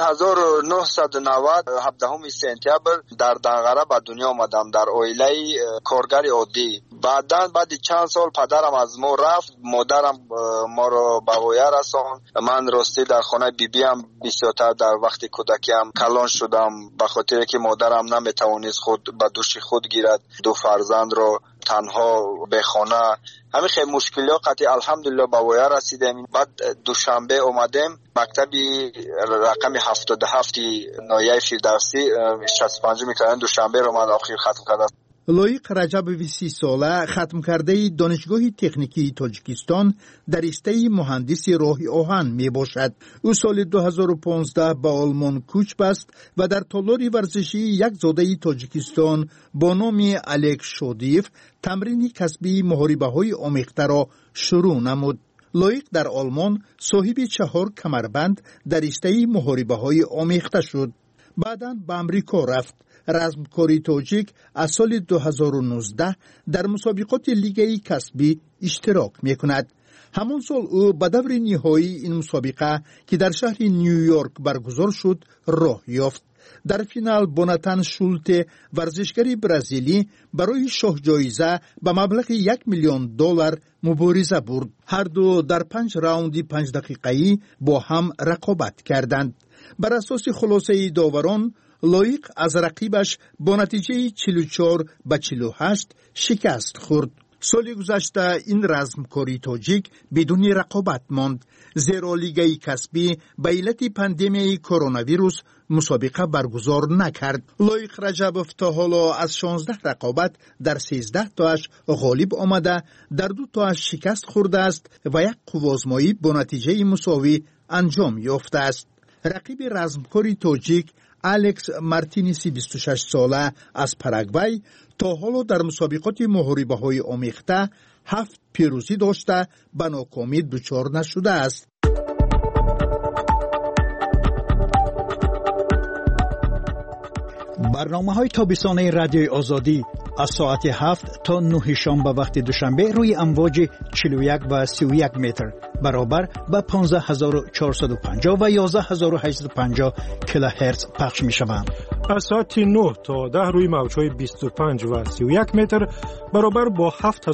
1990 17 سپتامبر در دنقره به دنیا آمدم در اویله کارگر عادی. بعد چند سال پدرم از ما رفت، مادرم ما رو به ویا رساند. من راستی در خانه بیبیم بسیارتر در وقت کودکیم کلان شدم به خاطر که مادرم نمیتوانست خود به دوش خود گیرد، 2 فرزند رو تنها به خانه. همین خیلی مشکلات قطعی الحمدلله به ویا رسیدیم. بعد دوشنبه اومدیم مکتبی رقم 77 نایه فردوسی 65 میکنن دوشنبه رو من آخر ختم کردم. لویق رجبوف 30 ساله ختم کرده دانشگاه تکنیکی تاجیکستان در رشته مهندسی راه آهن می باشد. او سال 2015 به آلمان کوچ بست و در تالار ورزشی یک زاده تاجیکستان با نام الکس شودیف تمرین کسبی محاربه‌های آمیخته را شروع نمود. لویق در آلمان صاحب 4 کمربند در رشته محاربه‌های آمیخته شد. بعداً به امریکا رفت. رزمکاری تاجیک از سال 2019 در مسابقات لیگ کسبی اشتراک می کند. همان سال او به دور نهایی این مسابقه که در شهر نیویورک برگزار شد راه یافت. در فینال بوناتان شولت ورزشکار برزیلی برای شاه جایزه به مبلغ $1,000,000 مبارزه برد. هر دو در 5 راوند 5 دقیقه‌ای با هم رقابت کردند. بر اساس خلاصه داوران لویق از رقیبش با نتیجه 44-48 شکست خورد. سال گذشته این رزمکاری تاجیک بدون رقابت ماند، زیرا لیگ کسبی به علت پاندمی کرونا ویروس مسابقه برگزار نکرد. لویق رجبوف تا حالا از 16 رقابت در 13 تاش غالب آمده، در 2 تاش شکست خورده است و یک قوازمایی با نتیجه مساوی انجام یافته است. رقیب رزمکاری تاجیک الکس مارتینز 26 ساله از پاراگوای تا حالا در مسابقات محاربه‌های آمیخته 7 پیروزی داشته به ناکامی دچار نشده است. برنامه‌های تابستانه رادیوی آزادی از ساعت 7 تا 9 شام به وقت دوشنبه روی امواج 41 و 31 متر برابر با 15450 و 11850 کیلوهرتز پخش می شوند. از ساعت 9 تا 10 روی موج‌های 25 و 31 متر برابر با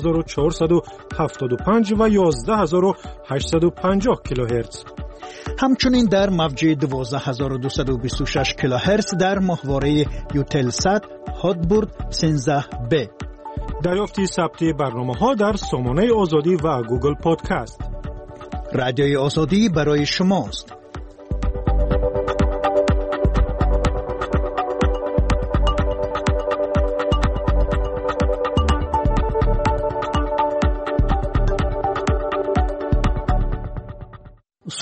7475 و 11850 کیلوهرتز. همچنین در موج 12226 کیلوهرتز در ماهواره یوتلسات هاتبورد 13B. دریافت ثبت برنامه‌ها در سامانه آزادی و گوگل پادکست. رادیوی آزادی برای شماست.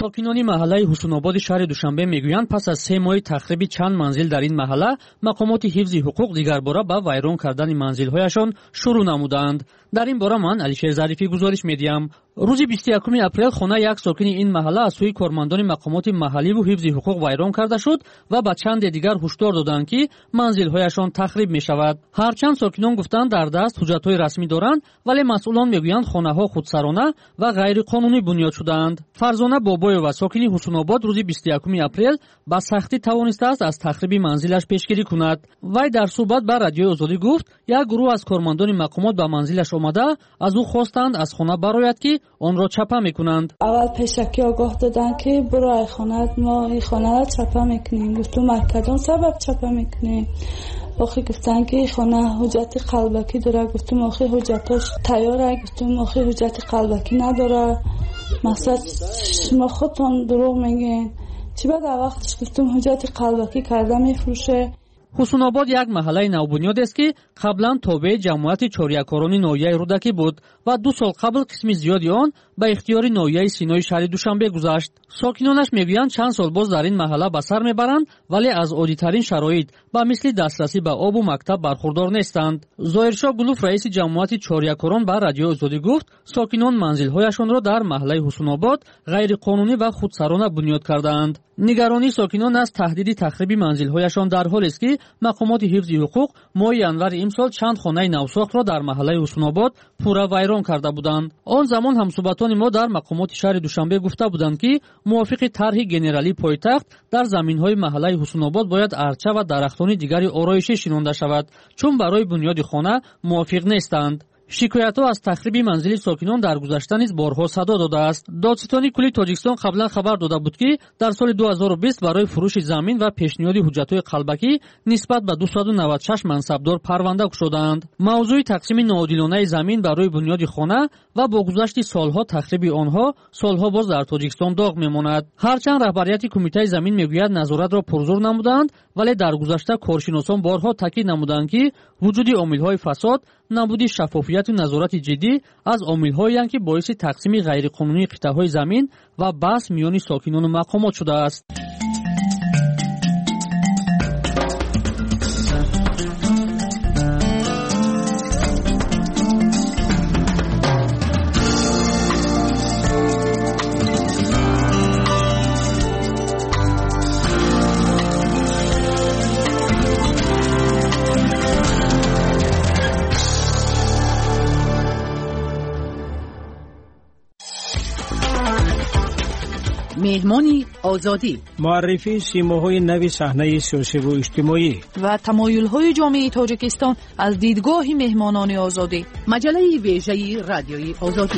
ساکنان محله حسن‌آباد شهر دوشنبه میگویند پس از 3 ماه تخریب چند منزل در این محله، مقامات حفظ حقوق دیگر باره به ویران کردن منزل‌هایشان شروع نمودند. در این باره من علیشیر ظریفی گزارش می‌دهم. روز 21 اپریل خانه یک ساکن این محله از سوی کارمندان مقامات محلی و حفظ حقوق ویران کرده شد و به چند دیگر هشدار دادند که منزل‌هایشان تخریب می‌شود. هرچند ساکنان گفتند در دست حجت‌های رسمی دارند، ولی مسئولان میگویند خانه‌ها خودسرانه و غیر قانونی بنیاد شده‌اند. فرزانه بابایова ساکن حسن‌آباد روز 21 اپریل با سختی توانسته است از تخریب منزلش پیشگیری کند. وی در صحبت با رادیوی آزادی گفت یک گروه از کارمندان مقامات به منزلش آمده از او خواستند از خانه برآید که آن را چپه میکنند. اول پیشکی آگاه دادن که برای خانه ما این خانه را چپه میکنیم. گفتم از کدام سبب چپه میکنیم؟ آخه گفتن که خانه حجت قلبکی داره. گفتم آخه حجتاش تیاره. گفتم آخه حجت قلبکی نداره. مثلا شما خودتون دروغ میگین. چی بعد وقتش گفتم حجت قلبکی کرده میفروشه. حسن‌آباد یک محله نوبنیاد است که قبلا تابع جمعیت چاریکاران ناحیه رودکی بود و 2 سال قبل قسمی زیادی آن به اختیار ناحیه سینای شهر دوشنبه گذشت. ساکنانش میگویند چند سال باز در این محله به سر میبرند ولی از عادی‌ترین شرایط به مثل دسترسی به آب و مکتب برخوردار نیستند. ظاهرشاه گلوف رئیس جمعیت چاریکاران به رادیو آزادی گفت ساکنان منزل‌هایشان را در محله حسن‌آباد غیر قانونی و خودسرانه بنیاد کردند. نگرانی ساکنان از تهدید تخریب منزل‌هایشان در حالی است که مقامات حفظ حقوق ماه ینور امسال چند خانه نوساخت را در محله حسن‌آباد پورا ویران کرده بودند. آن زمان همسوبتان ما در مقامات شهر دوشنبه گفته بودند که موافق طرح گنرالی پایتخت در زمین‌های محله حسن‌آباد باید ارچه و درختان دیگری آرایشی شنونده شود چون برای بنیاد خانه موافق نیستند. شکایت‌ها از تخریب منزل ساکنان در گذشته نیز بارها صدا داده است. دادستانی کلی تاجیکستان قبلا خبر داده بود که در سال 2020 برای فروش زمین و پیشنهاد حجت‌های قلبکی نسبت به 296 منصبدار پرونده گشودند. موضوع تقسیم ناعادلانه زمین برای بنیاد خانه و با گذشت سالها تخریب آنها سالها باز در تاجیکستان داغ می‌ماند. هرچند رهبریت کمیته زمین میگوید نظارت را پرزور نمودند ولی در گذشته کارشناسان بارها تاکید نمودند که وجود عامل‌های فساد، نبود شفافیت و نظارت جدی از عامل‌هایی هستند که باعث تقسیم غیرقانونی قطعه‌های زمین و بحث میان ساکنان و مقامات شده است. مهمانی آزادی، معرفی سیماهای نوی صحنه سیاسی و اجتماعی و تمایل‌های جامعه تاجیکستان از دیدگاه مهمانان آزادی. مجله ویژه رادیوی آزادی.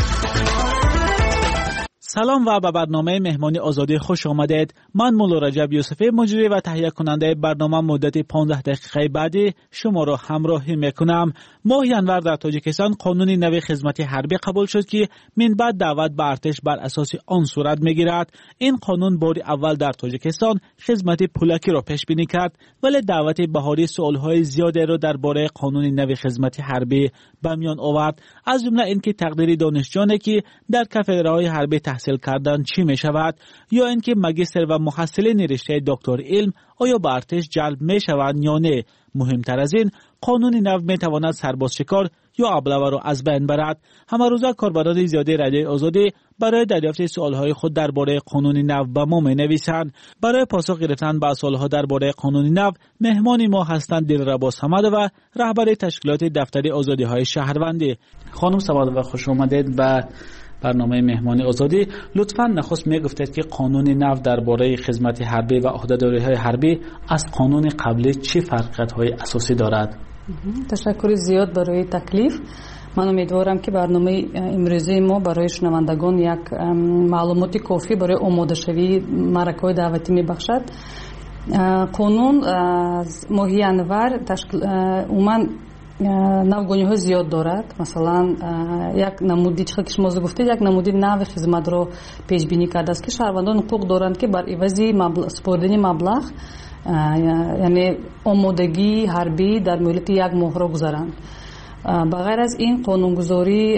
سلام و به برنامه مهمانی آزادی خوش آمدید. من مولا رجب یوسفی مجری و تهیه کننده برنامه مدت 15 دقیقه بعدی شما را همراهی میکنم. ماه ینور در تاجیکستان قانون نوی خدمت حربی قبول شد که من بعد دعوت به ارتش بر اساس آن صورت میگیرد. این قانون بار اول در تاجیکستان خدمت پولکی را پیش بینی کرد ولی دعوت بهاری سوالهای زیادی را درباره قانون نوی خدمت حربی به میان آورد، از جمله اینکه تقدیر دانشجویانی که در کافدرهای حربی تحصیل کردن چی می شود یا اینکه ماجستر و محصلین رشته دکتر علم آیا به ارتش جلب می شوند یا نه. مهمتر از این قانون نو می تواند سرباز شکار یا ابله را از بین برد. همه روزه کاربران زیادی رادیوی آزادی برای دریافت سوالهای خود درباره قانون نو به ما می نویسند. برای پاسخ گرفتن به سوالها درباره قانون نو مهمان ما هستند دلربا صمد و رهبر تشکیلات دفتر آزادی های شهروندی. خانم صمد و خوش آمدید به برنامه مهمانی آزادی. لطفاً نخست میگفتید که قانون نو درباره خدمت حربی و عهده‌داری‌های حربی از قانون قبلی چه فرقیت‌های اساسی دارد؟ تشکر زیاد برای تکلیف. من امیدوارم که برنامه امروزی ما برای شنوندگان یک معلومات کافی برای آماده شوی معرکه‌های دعوتی میبخشد. قانون از ماه ینور عموماً نوگونی‌ها زیاد دارد. مثلا یک نمودی چه که شما گفتید یک نمودی نو خدمت را پیش بینی کرده است که شهروندان حقوق دارند که بر عوض سپردن مبلغ یعنی آمادگی حربی در مدت یک ماه را گذارند بغیر از این قانونگذاری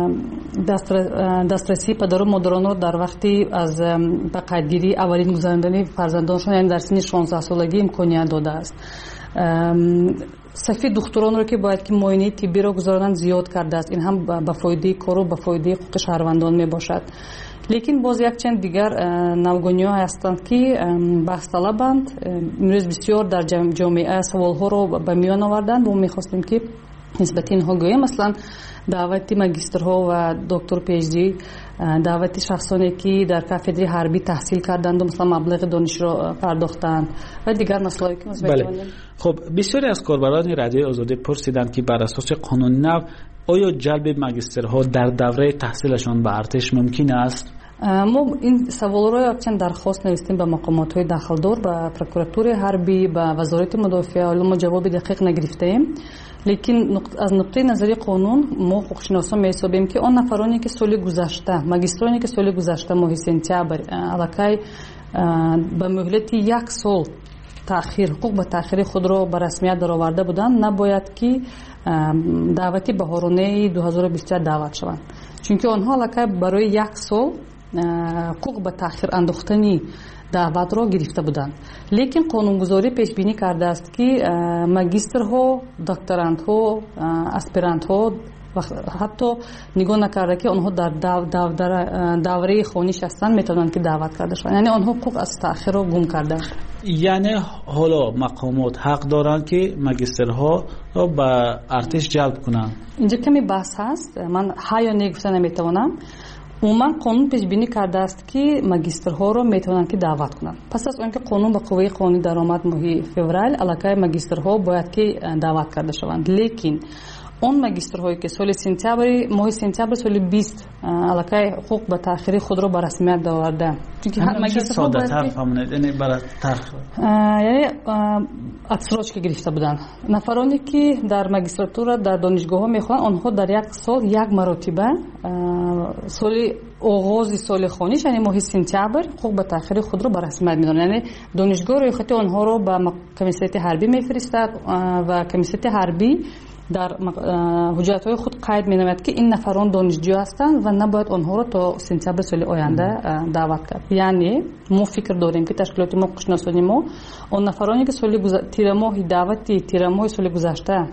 دسترسی پدر و مادران را در وقتی از به قیدگیری اولین گذراندن فرزندانشان یعنی در سن 16 سالگی امکانیت داده است. صفی دختران رو که باید که معاینه طبی را گذارانند زیاد کرده است. این هم به فایده کار و به فایده حقوق شهروندان می باشد. لیکن باز یک چند دیگر نوگانی‌ها هستند که بحث طلبند. امروز بسیار در جامعه سوال‌ها رو به میان آوردند و می‌خواستیم که نسبت اینها گوییم. مثلا دعوت ماجسترها و دکتر پی اچ دی، دعوت شخصانی که در کافدری حربی تحصیل کردند و مثلا مبلغ دانش را پرداختند و دیگر مسائلی که بله. خب بسیاری از کاربران رادیو آزادی پرسیدند که بر اساس قانون نو آیا جلب ماجسترها در دوره تحصیلشان به ارتش ممکن است؟ ما این سوال رو یکچند درخواست نوشتیم به مقامات های داخلدار، به پروکوراتور حربی، به وزارت مدافعه، ولی ما جواب دقیق نگرفتیم. لیکن از نقطه نظری قانون ما حقوقشناسان می‌حسابیم که آن نفرانی که سال گذشته ماجسترانی که سال گذشته ماه سپتامبر علاقه به مهلت یک سال تأخیر حقوق به تأخیر خود را به رسمیت درآورده بودند نباید که دعوت بهارانه 2023 دعوت شوند، چون که آنها علاقه برای یک سال حقوق به تأخیر انداختنی دعوت را گرفته بودند. لیکن قانونگذاری پیش بینی کرده است که ماجسترها، دکتراندها، اسپرانتها حتی نگاه نکرده که آنها در دوره خوانش هستند میتونن که دعوت کرده شوند، یعنی آنها حقوق از تأخیر را گم کرده. یعنی حالا مقامات حق دارند که ماجسترها را به ارتش جلب کنند. اینجا کمی بحث هست، من ها یا نه گفته نمیتونم. عموما قانون پیش بینی کرده است که ماجسترها را میتونن که دعوت کنند. پس از آنکه قانون به قوه قانونی درآمد ماه فوریه علاقه ماجسترها باید که دعوت کرده شوند. لیکن اون ماجسترهایی که سال سپتامبر ماه سپتامبر سال 20 علاقه حقوق به تأخیر خود را به رسمیت درآورده، چون هر ماجسترها باید یعنی برای تأخیر یعنی اتسراج که گرفته بودند نفرانی که در ماجستراتور در دانشگاه‌ها میخوان آنها در یک سال یک مرتبه سال آغاز سال خوانش یعنی ماه سپتامبر حقوق به تأخیر خود را به رسمیت میدانند. یعنی دانشگاه روی خط آنها را به کمیسیت حربی میفرستد و کمیسیت حربی در حجت‌های خود قید می‌نماید که این نفران دانشجو هستند و نباید آنها را تا سپتامبر سال آینده دعوت کرد. یعنی ما فکر داریم که تشکیلات ما قشناسانی ما آن نفرانی که تیر ماه سال گذشته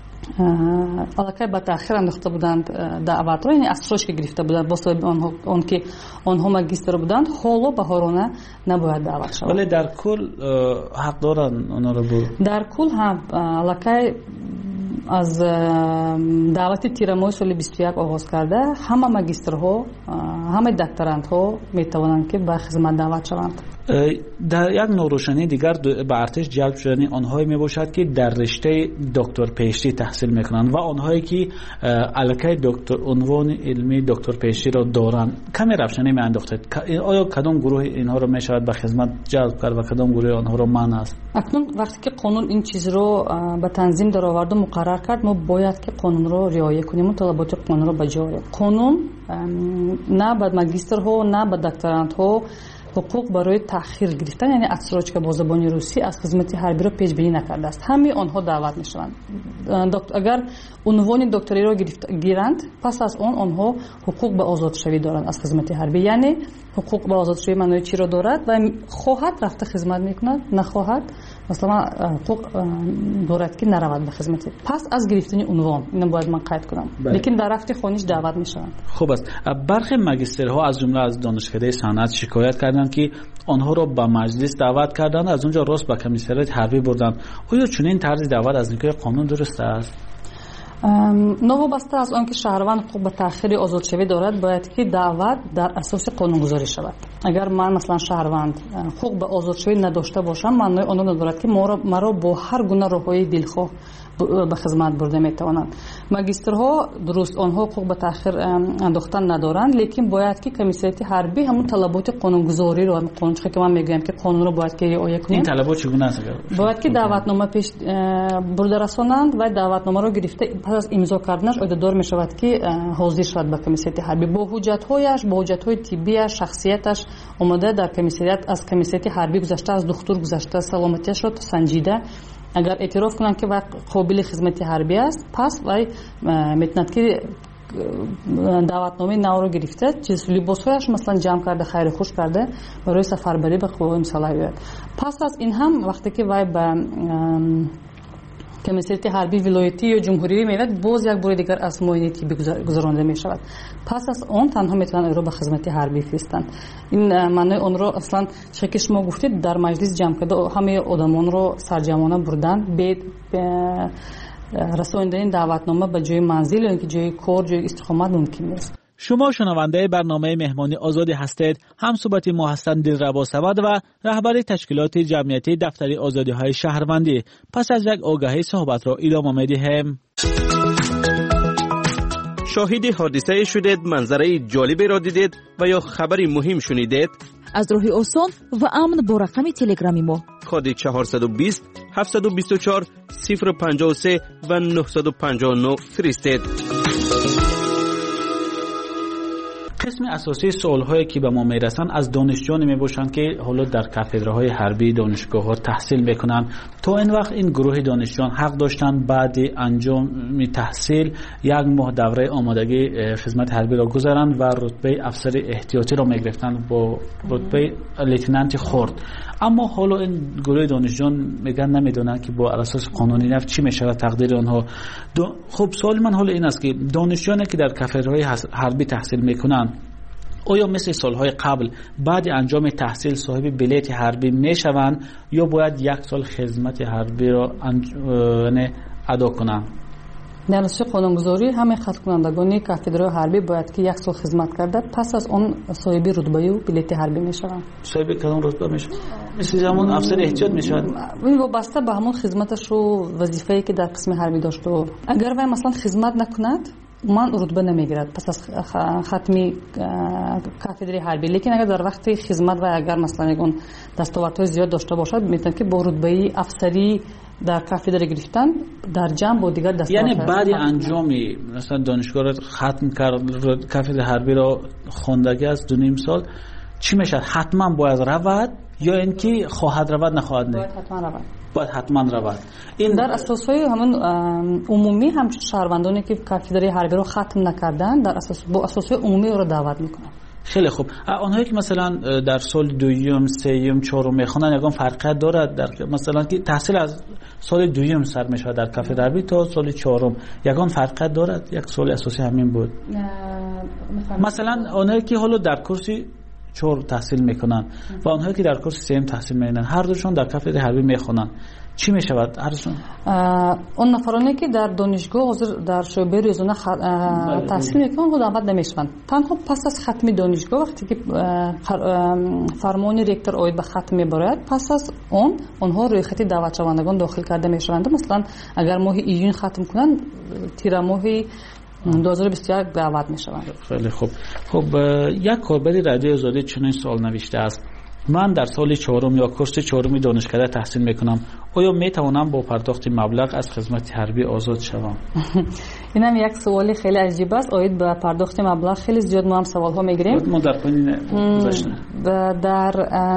علاقه به تأخیر انداخته بودند دعوت را، یعنی اسراج که گرفته بودند با سبب آنها ماجستر بودند، حالا بهارانه نباید دعوت شوند. ولی در کل حق دارند آنها را در کل هم علاقه از دعوت تیر ماه سال 21 آغاز کرده همه ماجسترها همه دکتراندها میتوانند که به خدمت دعوت شوند. در یک نوروشنی دیگر به ارتش جلب شدنی آنهایی می باشد که در رشته دکتر پی اچ دی تحصیل میکنند و آنهایی که علاقه عنوان علمی دکتر پی اچ دی را دارند. کمی روشنی می انداختید آیا کدام گروه اینها را می شود به خدمت جلب کرد و کدام گروه آنها را منع است؟ اکنون وقتی که قانون این چیز رو به تنظیم در آورد و مقرر کرد ما باید که قانون را رعایت کنیم و طلبات قانون را بجا آوریم. قانون نه به ماجسترها نه به دکتراندها حقوق برای تأخیر گرفتن یعنی اتسراج که با زبان روسی از خدمت حربی را پیش بینی نکرده است. همه آنها دعوت میشوند. اگر عنوان دکتری را گیرند پس از آنها حقوق به آزادشوی دارند از خدمت حربی. یعنی حقوق به آزادشوی معنای چی را دارد و خواهد رفته خدمت میکند، نخواهد مثلا حقوق دارد که نرود به خدمت. پس از گرفتن عنوان اینو باید من قید کنم. لیکن در رفت خوانش دعوت میشوند. خوب است. برخی ماجسترها از جمله از دانشکده صنعت شکایت کردند که آنها را به مجلس دعوت کردند، از اونجا راست به کمیسریات حربی بردند. آیا چنین طرز دعوت از نگاه قانون درست است؟ نوابسته از آنکه شهروند حقوق به تأخیر آزادشوی دارد باید که دعوت در اساس قانون گذاری شود. اگر من مثلا شهروند حقوق به آزادشوی نداشته باشم معنای آن ندارد که مرا با هر گونه راههای دلخواه به خدمت برده میتوانند. ماجسترها درست آنها حقوق به تأخیر انداختن ندارند، لیکن باید که کمیسیت حربی همون طلبات قانونگذاری رو قانون که من میگم که قانون رو باید که رعایت کنیم. این طلبات چگونه است؟ باید که دعوتنامه پیش برده رسانند و دعوتنامه رو گرفته پس از امضا کردنش عهدهدار میشود که حاضر شود به کمیسیت حربی با حجت‌هایش با حجت‌های طبی شخصیتش اومده در کمیسیت از کمیسیت حربی گذشته از دکتر گذشته سلامتیش رو سنجیده اگر اعتراف کنن که قابل خدمت حربی است، پس وای میتوند که دعوتنامه نو رو گرفته، چیز لباسهایش مثلا جمع کرده، خیر خوش کرده برای سفربری به قوای مسلحه بیاید. پس از این هم وقتی که وای به کمیسریت حربی ولایتی یا جمهوری میاد، باز یک بار دیگر از معاینه طبی گذرانده می شود. پس از اون تنها میتونن او رو به خدمت حربی فرستند. این معنی اون رو اصلا چه که شما گفتید در مجلس جمع کرده همه آدمان رو سرجمانه بردن به رساندن دعوتنامه به جای منزل یا اینکه جای کار، جای استقامت ممکن نیست. شما شنونده برنامه مهمانی آزادی هستید. هم صحبت ما هستند دلربا سواد و رهبر تشکیلات جمعیتی دفتر آزادی های شهروندی. پس از یک آگاهی صحبت را ادامه می‌دهیم. شاهد حادثه شدید، منظره جالبی را دیدید و یا خبری مهم شنیدید؟ از راه آسان و امن با رقم تلگرامی ما کد 420 724 053 و 959 فرستید. قسم اساسی سوال‌هایی که به ما میرسن از دانشجویان میباشند که حالا در کاتدرهای حربی دانشگاه‌ها تحصیل میکنن. تا این وقت این گروه دانشجویان حق داشتن بعد انجام تحصیل 1 ماه دوره آمادگی خدمت حربی را گذارند و رتبه افسر احتیاطی را میگرفتند با رتبه لتنانت خرد. اما حالا این گروه دانشجویان میگن نمیدونن که با اساس قانونی نفت چی میشه تقدیر آنها. خب سوال من حالا این است که دانشجویانی که در کاتدرهای حربی تحصیل میکنن آیا مثل سالهای قبل بعد انجام تحصیل صاحب بلیت حربی میشوند یا باید 1 سال خدمت حربی را ادا کنند؟ در اساس قانونگذاری همه خط کنندگان کاتدرهای حربی باید که 1 سال خدمت کرده، پس از اون صاحب رتبه و بلیت حربی میشوند. صاحب کدام رتبه میشوند؟ مثل زمان افسر احتیاط میشوند. این وابسته به همون خدمتش و وظیفه‌ای که در قسم حربی داشته. اگر وای مثلا خدمت نکند من رتبه نمیگیرد پس از ختمی کاتدر حربی، لیکن اگر در وقت خدمت و اگر مثلا یگون دستاوردهای زیاد داشته باشد میتونه که با رتبه افسری در کاتدر گرفتن در جمع با دیگر دستاورد، یعنی بعد انجامی مثلا دانشگاه را ختم کرد کاتدر حربی را خوندگی از 2.5 سال چی میشه؟ حتما باید رود یا اینکه خواهد رود نخواهد؟ باید حتما رود. باید حتما رود. این در اساسهای همون عمومی هم شهروندانی که کاتدر حربی رو ختم نکردن در اساس با اساسهای عمومی رو دعوت میکنن. خیلی خوب. آنهایی که مثلا در سال 2م، 3م، 4م میخونن یگان فرقیت دارد در مثلا که تحصیل از سال 2م سر میشه در کاتدر حربی تا سال 4م یگان فرقیت دارد؟ 1 سال اساسی همین بود. مثلا آنهایی که حالا در کورسی 4 تحصیل میکنن و آنهایی که در کورس 3 تحصیل میکنن هر دوشون در کاتدر حربی میخونن چی میشود هر دوشون؟ اون نفرانی که در دانشگاه حاضر در شعبه ریاضیات تحصیل میکنن خود دعوت نمیشوند. تنها پس از ختم دانشگاه وقتی که فرمان رکتور اوید به ختم میبرد پس از اون اونها روی خط دعوت شوندگان داخل کرده میشوند. مثلا اگر ماه ایون ختم کنن تیر ماه 2021 دعوت میشوند. خیلی خوب. خب یک کاربر رادیو آزادی چنین سوال نوشته است: من در سال 4م یا کورس 4م دانشکده تحصیل میکنم، آیا میتوانم با پرداخت مبلغ از خدمت حربی آزاد شوم؟ این هم یک سوالی خیلی عجیب است. آید به پرداخت مبلغ خیلی زیاد ما هم سوال ها میگیریم. ما در پایین گذاشتیم در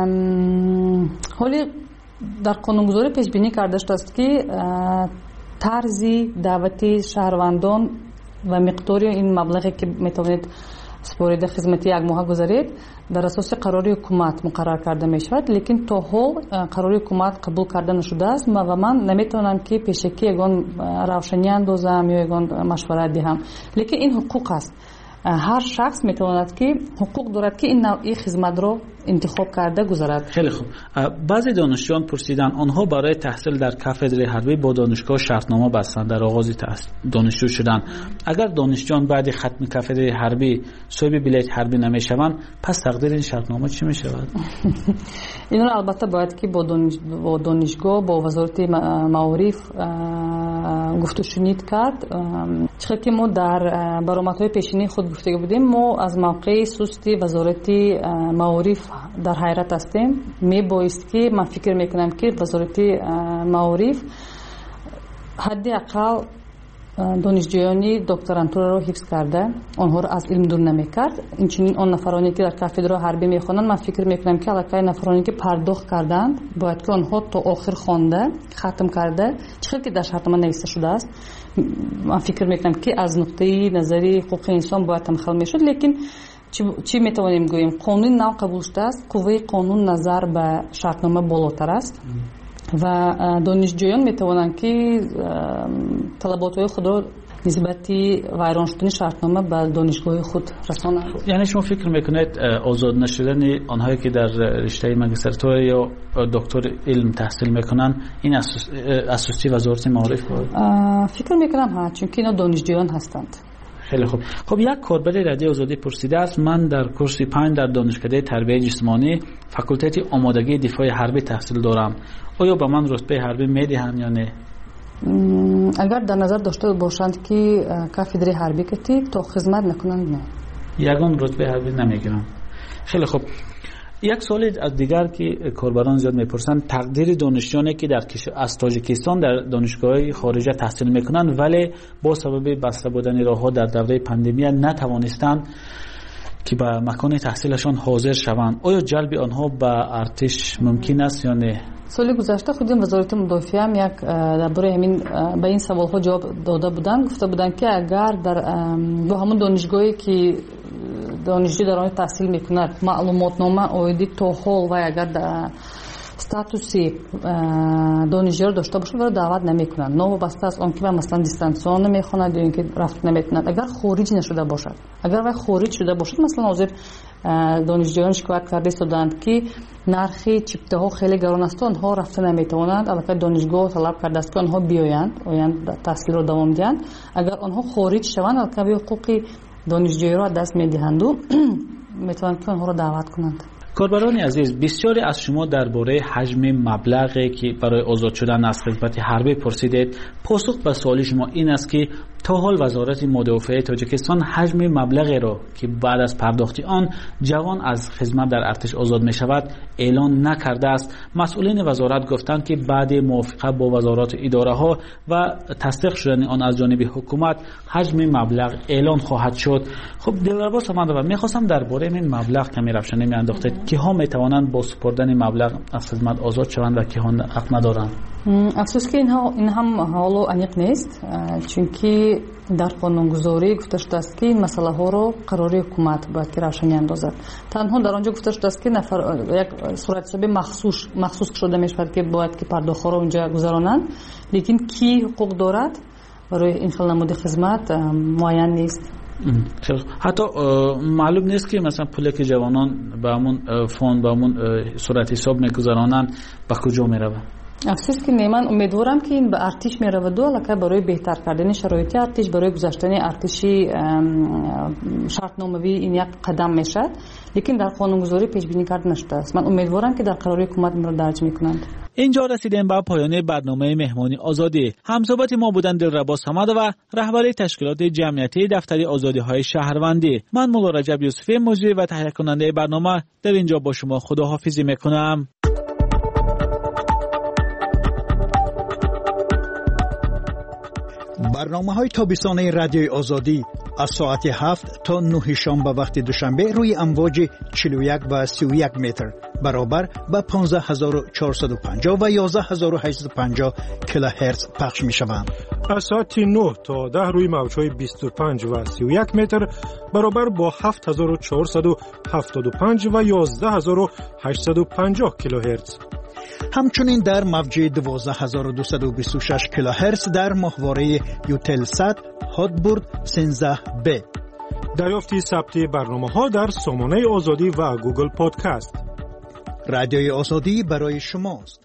حالی در قانونگذاری پیش بینی کرده شده است که طرز دعوت شهروندان و مقدار این مبلغی که میتونید سپرده خدمتی 1 ماه گذارید در اساس قراری حکومت مقرر کرده می شود، لیکن تا حال قراری حکومت قبول کرده نشده است و من نمیتونم که پیشکی یگان روشنی اندازم یا یگان مشورت دهم، لیکن این حقوق است. هر شخص میتواند که حقوق دارد که این نوعی خدمت رو انتخاب کرده گذارد. خیلی خوب. بعضی دانشجویان پرسیدن آنها برای تحصیل در کاتدر حربی با دانشگاه شرطنامه بستند در آغاز دانشجو شدن. اگر دانشجویان بعد ختم کاتدر حربی صاحب بلیت حربی نمیشوند پس تقدیر این شرطنامه چی میشود؟ این رو البته باید که با دانشگاه با وزارت معارف گفت و شنید کرد. چرا که ما در برآمدهای پیشینی خود گفته بودیم ما از موقع سستی وزارت معارف در حیرت هستیم. می بایست که من فکر میکنم که وزارت معارف حداقل دانشجویانی دکترانتور رو حفظ کرده، آنها رو از علم دور نمیکرد. اینچنین آن نفرانی که در کافدرا حربی میخوانند، من فکر میکنم که علاقه نفرانی که پرداخت کردند باید که آنها تا آخر خوانده ختم کرده، چقدر که در شرطنامه نوشته شده است. من فکر میکنم که از نقطه نظری حقوق انسان باید تمخل میشد. لیکن چی میتوانیم گوییم؟ قانون نو قبول شده است، قوه قانون نظر به شرطنامه بالاتر است و دانشجویان میتوانند که طلبات خود را نسبتی ویران شدن شرطنامه به دانشگاه خود رسانند. یعنی شما فکر میکنید آزاد نشدن آنهایی که در رشته ماجستراتور یا دکتر علم تحصیل میکنن این اساسی وزارت معارف بود؟ فکر میکنم ها، چون که اینا دانشجویان هستند. خیلی خوب. خب یک کاربر رادیو آزادی پرسیده است: من در کورس 5 در دانشکده تربیت جسمانی فاکولته آمادگی دفاع حربی تحصیل دارم، آیا به من رتبه حربی میدهند یا نه؟ اگر در نظر داشته باشند که کافدره حربی کتی تا خدمت نکنند، نه، یگان رتبه حربی نمیگیرند. خیلی خوب. یک سوال از دیگر که کاربران زیاد میپرسند: تقدیر دانشجویانی که از تاجیکستان در دانشگاه‌های خارجه تحصیل میکنند ولی با سبب بسته بودن راهها در دوره پاندمی نتوانستند که به مکان تحصیلشان حاضر شوند، آیا جلب آنها به ارتش ممکن است یا نه؟ سال گذشته خودم وزارت مدافعه هم یک درباره همین به این سوال‌ها جواب داده بودند. گفته بودند که اگر در با همون دانشگاهی که دانشجو در آن تحصیل میکند معلوماتنامه آیدی تا حال و اگر استاتوسی دانشجو رو داشته باشه و دعوت نمیکنند، نوابسته از آن که مثلا دیستانسیون نمیخواند یا اینکه رفت نمیتوند. اگر خارج نشده باشد، اگر وای خارج شده باشد، مثلا حاضر دانشجویان شکایت کرده شدند که نرخ چیپته ها خیلی گران است، آنها رفته نمیتوانند. البته دانشگاه طلب کرده است که آنها بیایند تحصیل رو دوام دهند. اگر آنها خارج شوند، البته حقوق دانشجویی را دست میدهند و میتوانند که آنها را دعوت کنند. کاربران عزیز، بسیاری از شما درباره حجم مبلغی که برای آزاد شدن از خدمت حربی پرسیدید. پاسخ به سوال شما این است که تا حال وزارت مدافعه تاجیکستان حجم مبلغی را که بعد از پرداخت آن جوان از خدمت در ارتش آزاد می شود اعلان نکرده است. مسئولین وزارت گفتند که بعد موافقت با وزارات اداره ها و تصدیق شدن آن از جانب حکومت حجم مبلغ اعلان خواهد شد. خب دلربا سمانده میخواستم درباره این مبلغ کمی روشنی میانداختید که ها میتوانند با سپردن مبلغ از خدمت آزاد شوند و که ها حق ندارند. افسوس که این هم حالو انیق نیست، چون که در قانونگذاری گفته شده است که این مسئله ها رو قراری حکومت باید که روشنی اندازد. تنها در آنجا گفته شده است که یک صورت حسابی مخصوص شده می شود که باید که پرداخت ها رو اونجا گذرانند، لیکن کی حقوق دارد برای این خیلی نمود خدمت معین نیست. حتی معلوم نیست که مثلا پولی که جوانان به همون فوند به همون صورت حساب میگذرانند به کجا میرود. افسوس که من امیدوارم که این به ارتش میرود و علاقه برای بهتر کردن شرایط ارتش، برای گذاشتن ارتشی شرطنامه‌ای این یک قدم میشد، لیکن در قانونگذاری پیش بینی کرده نشده است. من امیدوارم که در قراری حکومت این را درج میکنند. اینجا رسیدیم به پایان برنامه مهمانی آزادی. همصحبت ما بودند دلربا صمد و رهبر تشکیلات جمعیتی دفتر آزادی‌های شهروندی. من مولا رجب یوسفی مجری و تهیه کننده برنامه در اینجا با شما خداحافظی میکنم. برنامه‌های تابستانه رادیوی آزادی از ساعت 7 تا 9 شام به وقت دوشنبه روی امواج 41 و 31 متر برابر به 15450 و 11850 کیلوهرتز پخش می‌شوند. از ساعت 9 تا 10 روی موج‌های 25 و 31 متر برابر با 7475 و 11850 کیلوهرتز. همچنین در موج 12226 کیلوهرتز در ماهواره یوتلسات هاتبورد 13B. دریافتی ثبت برنامه‌ها در سامانه آزادی و گوگل پادکست. رادیوی آزادی برای شماست.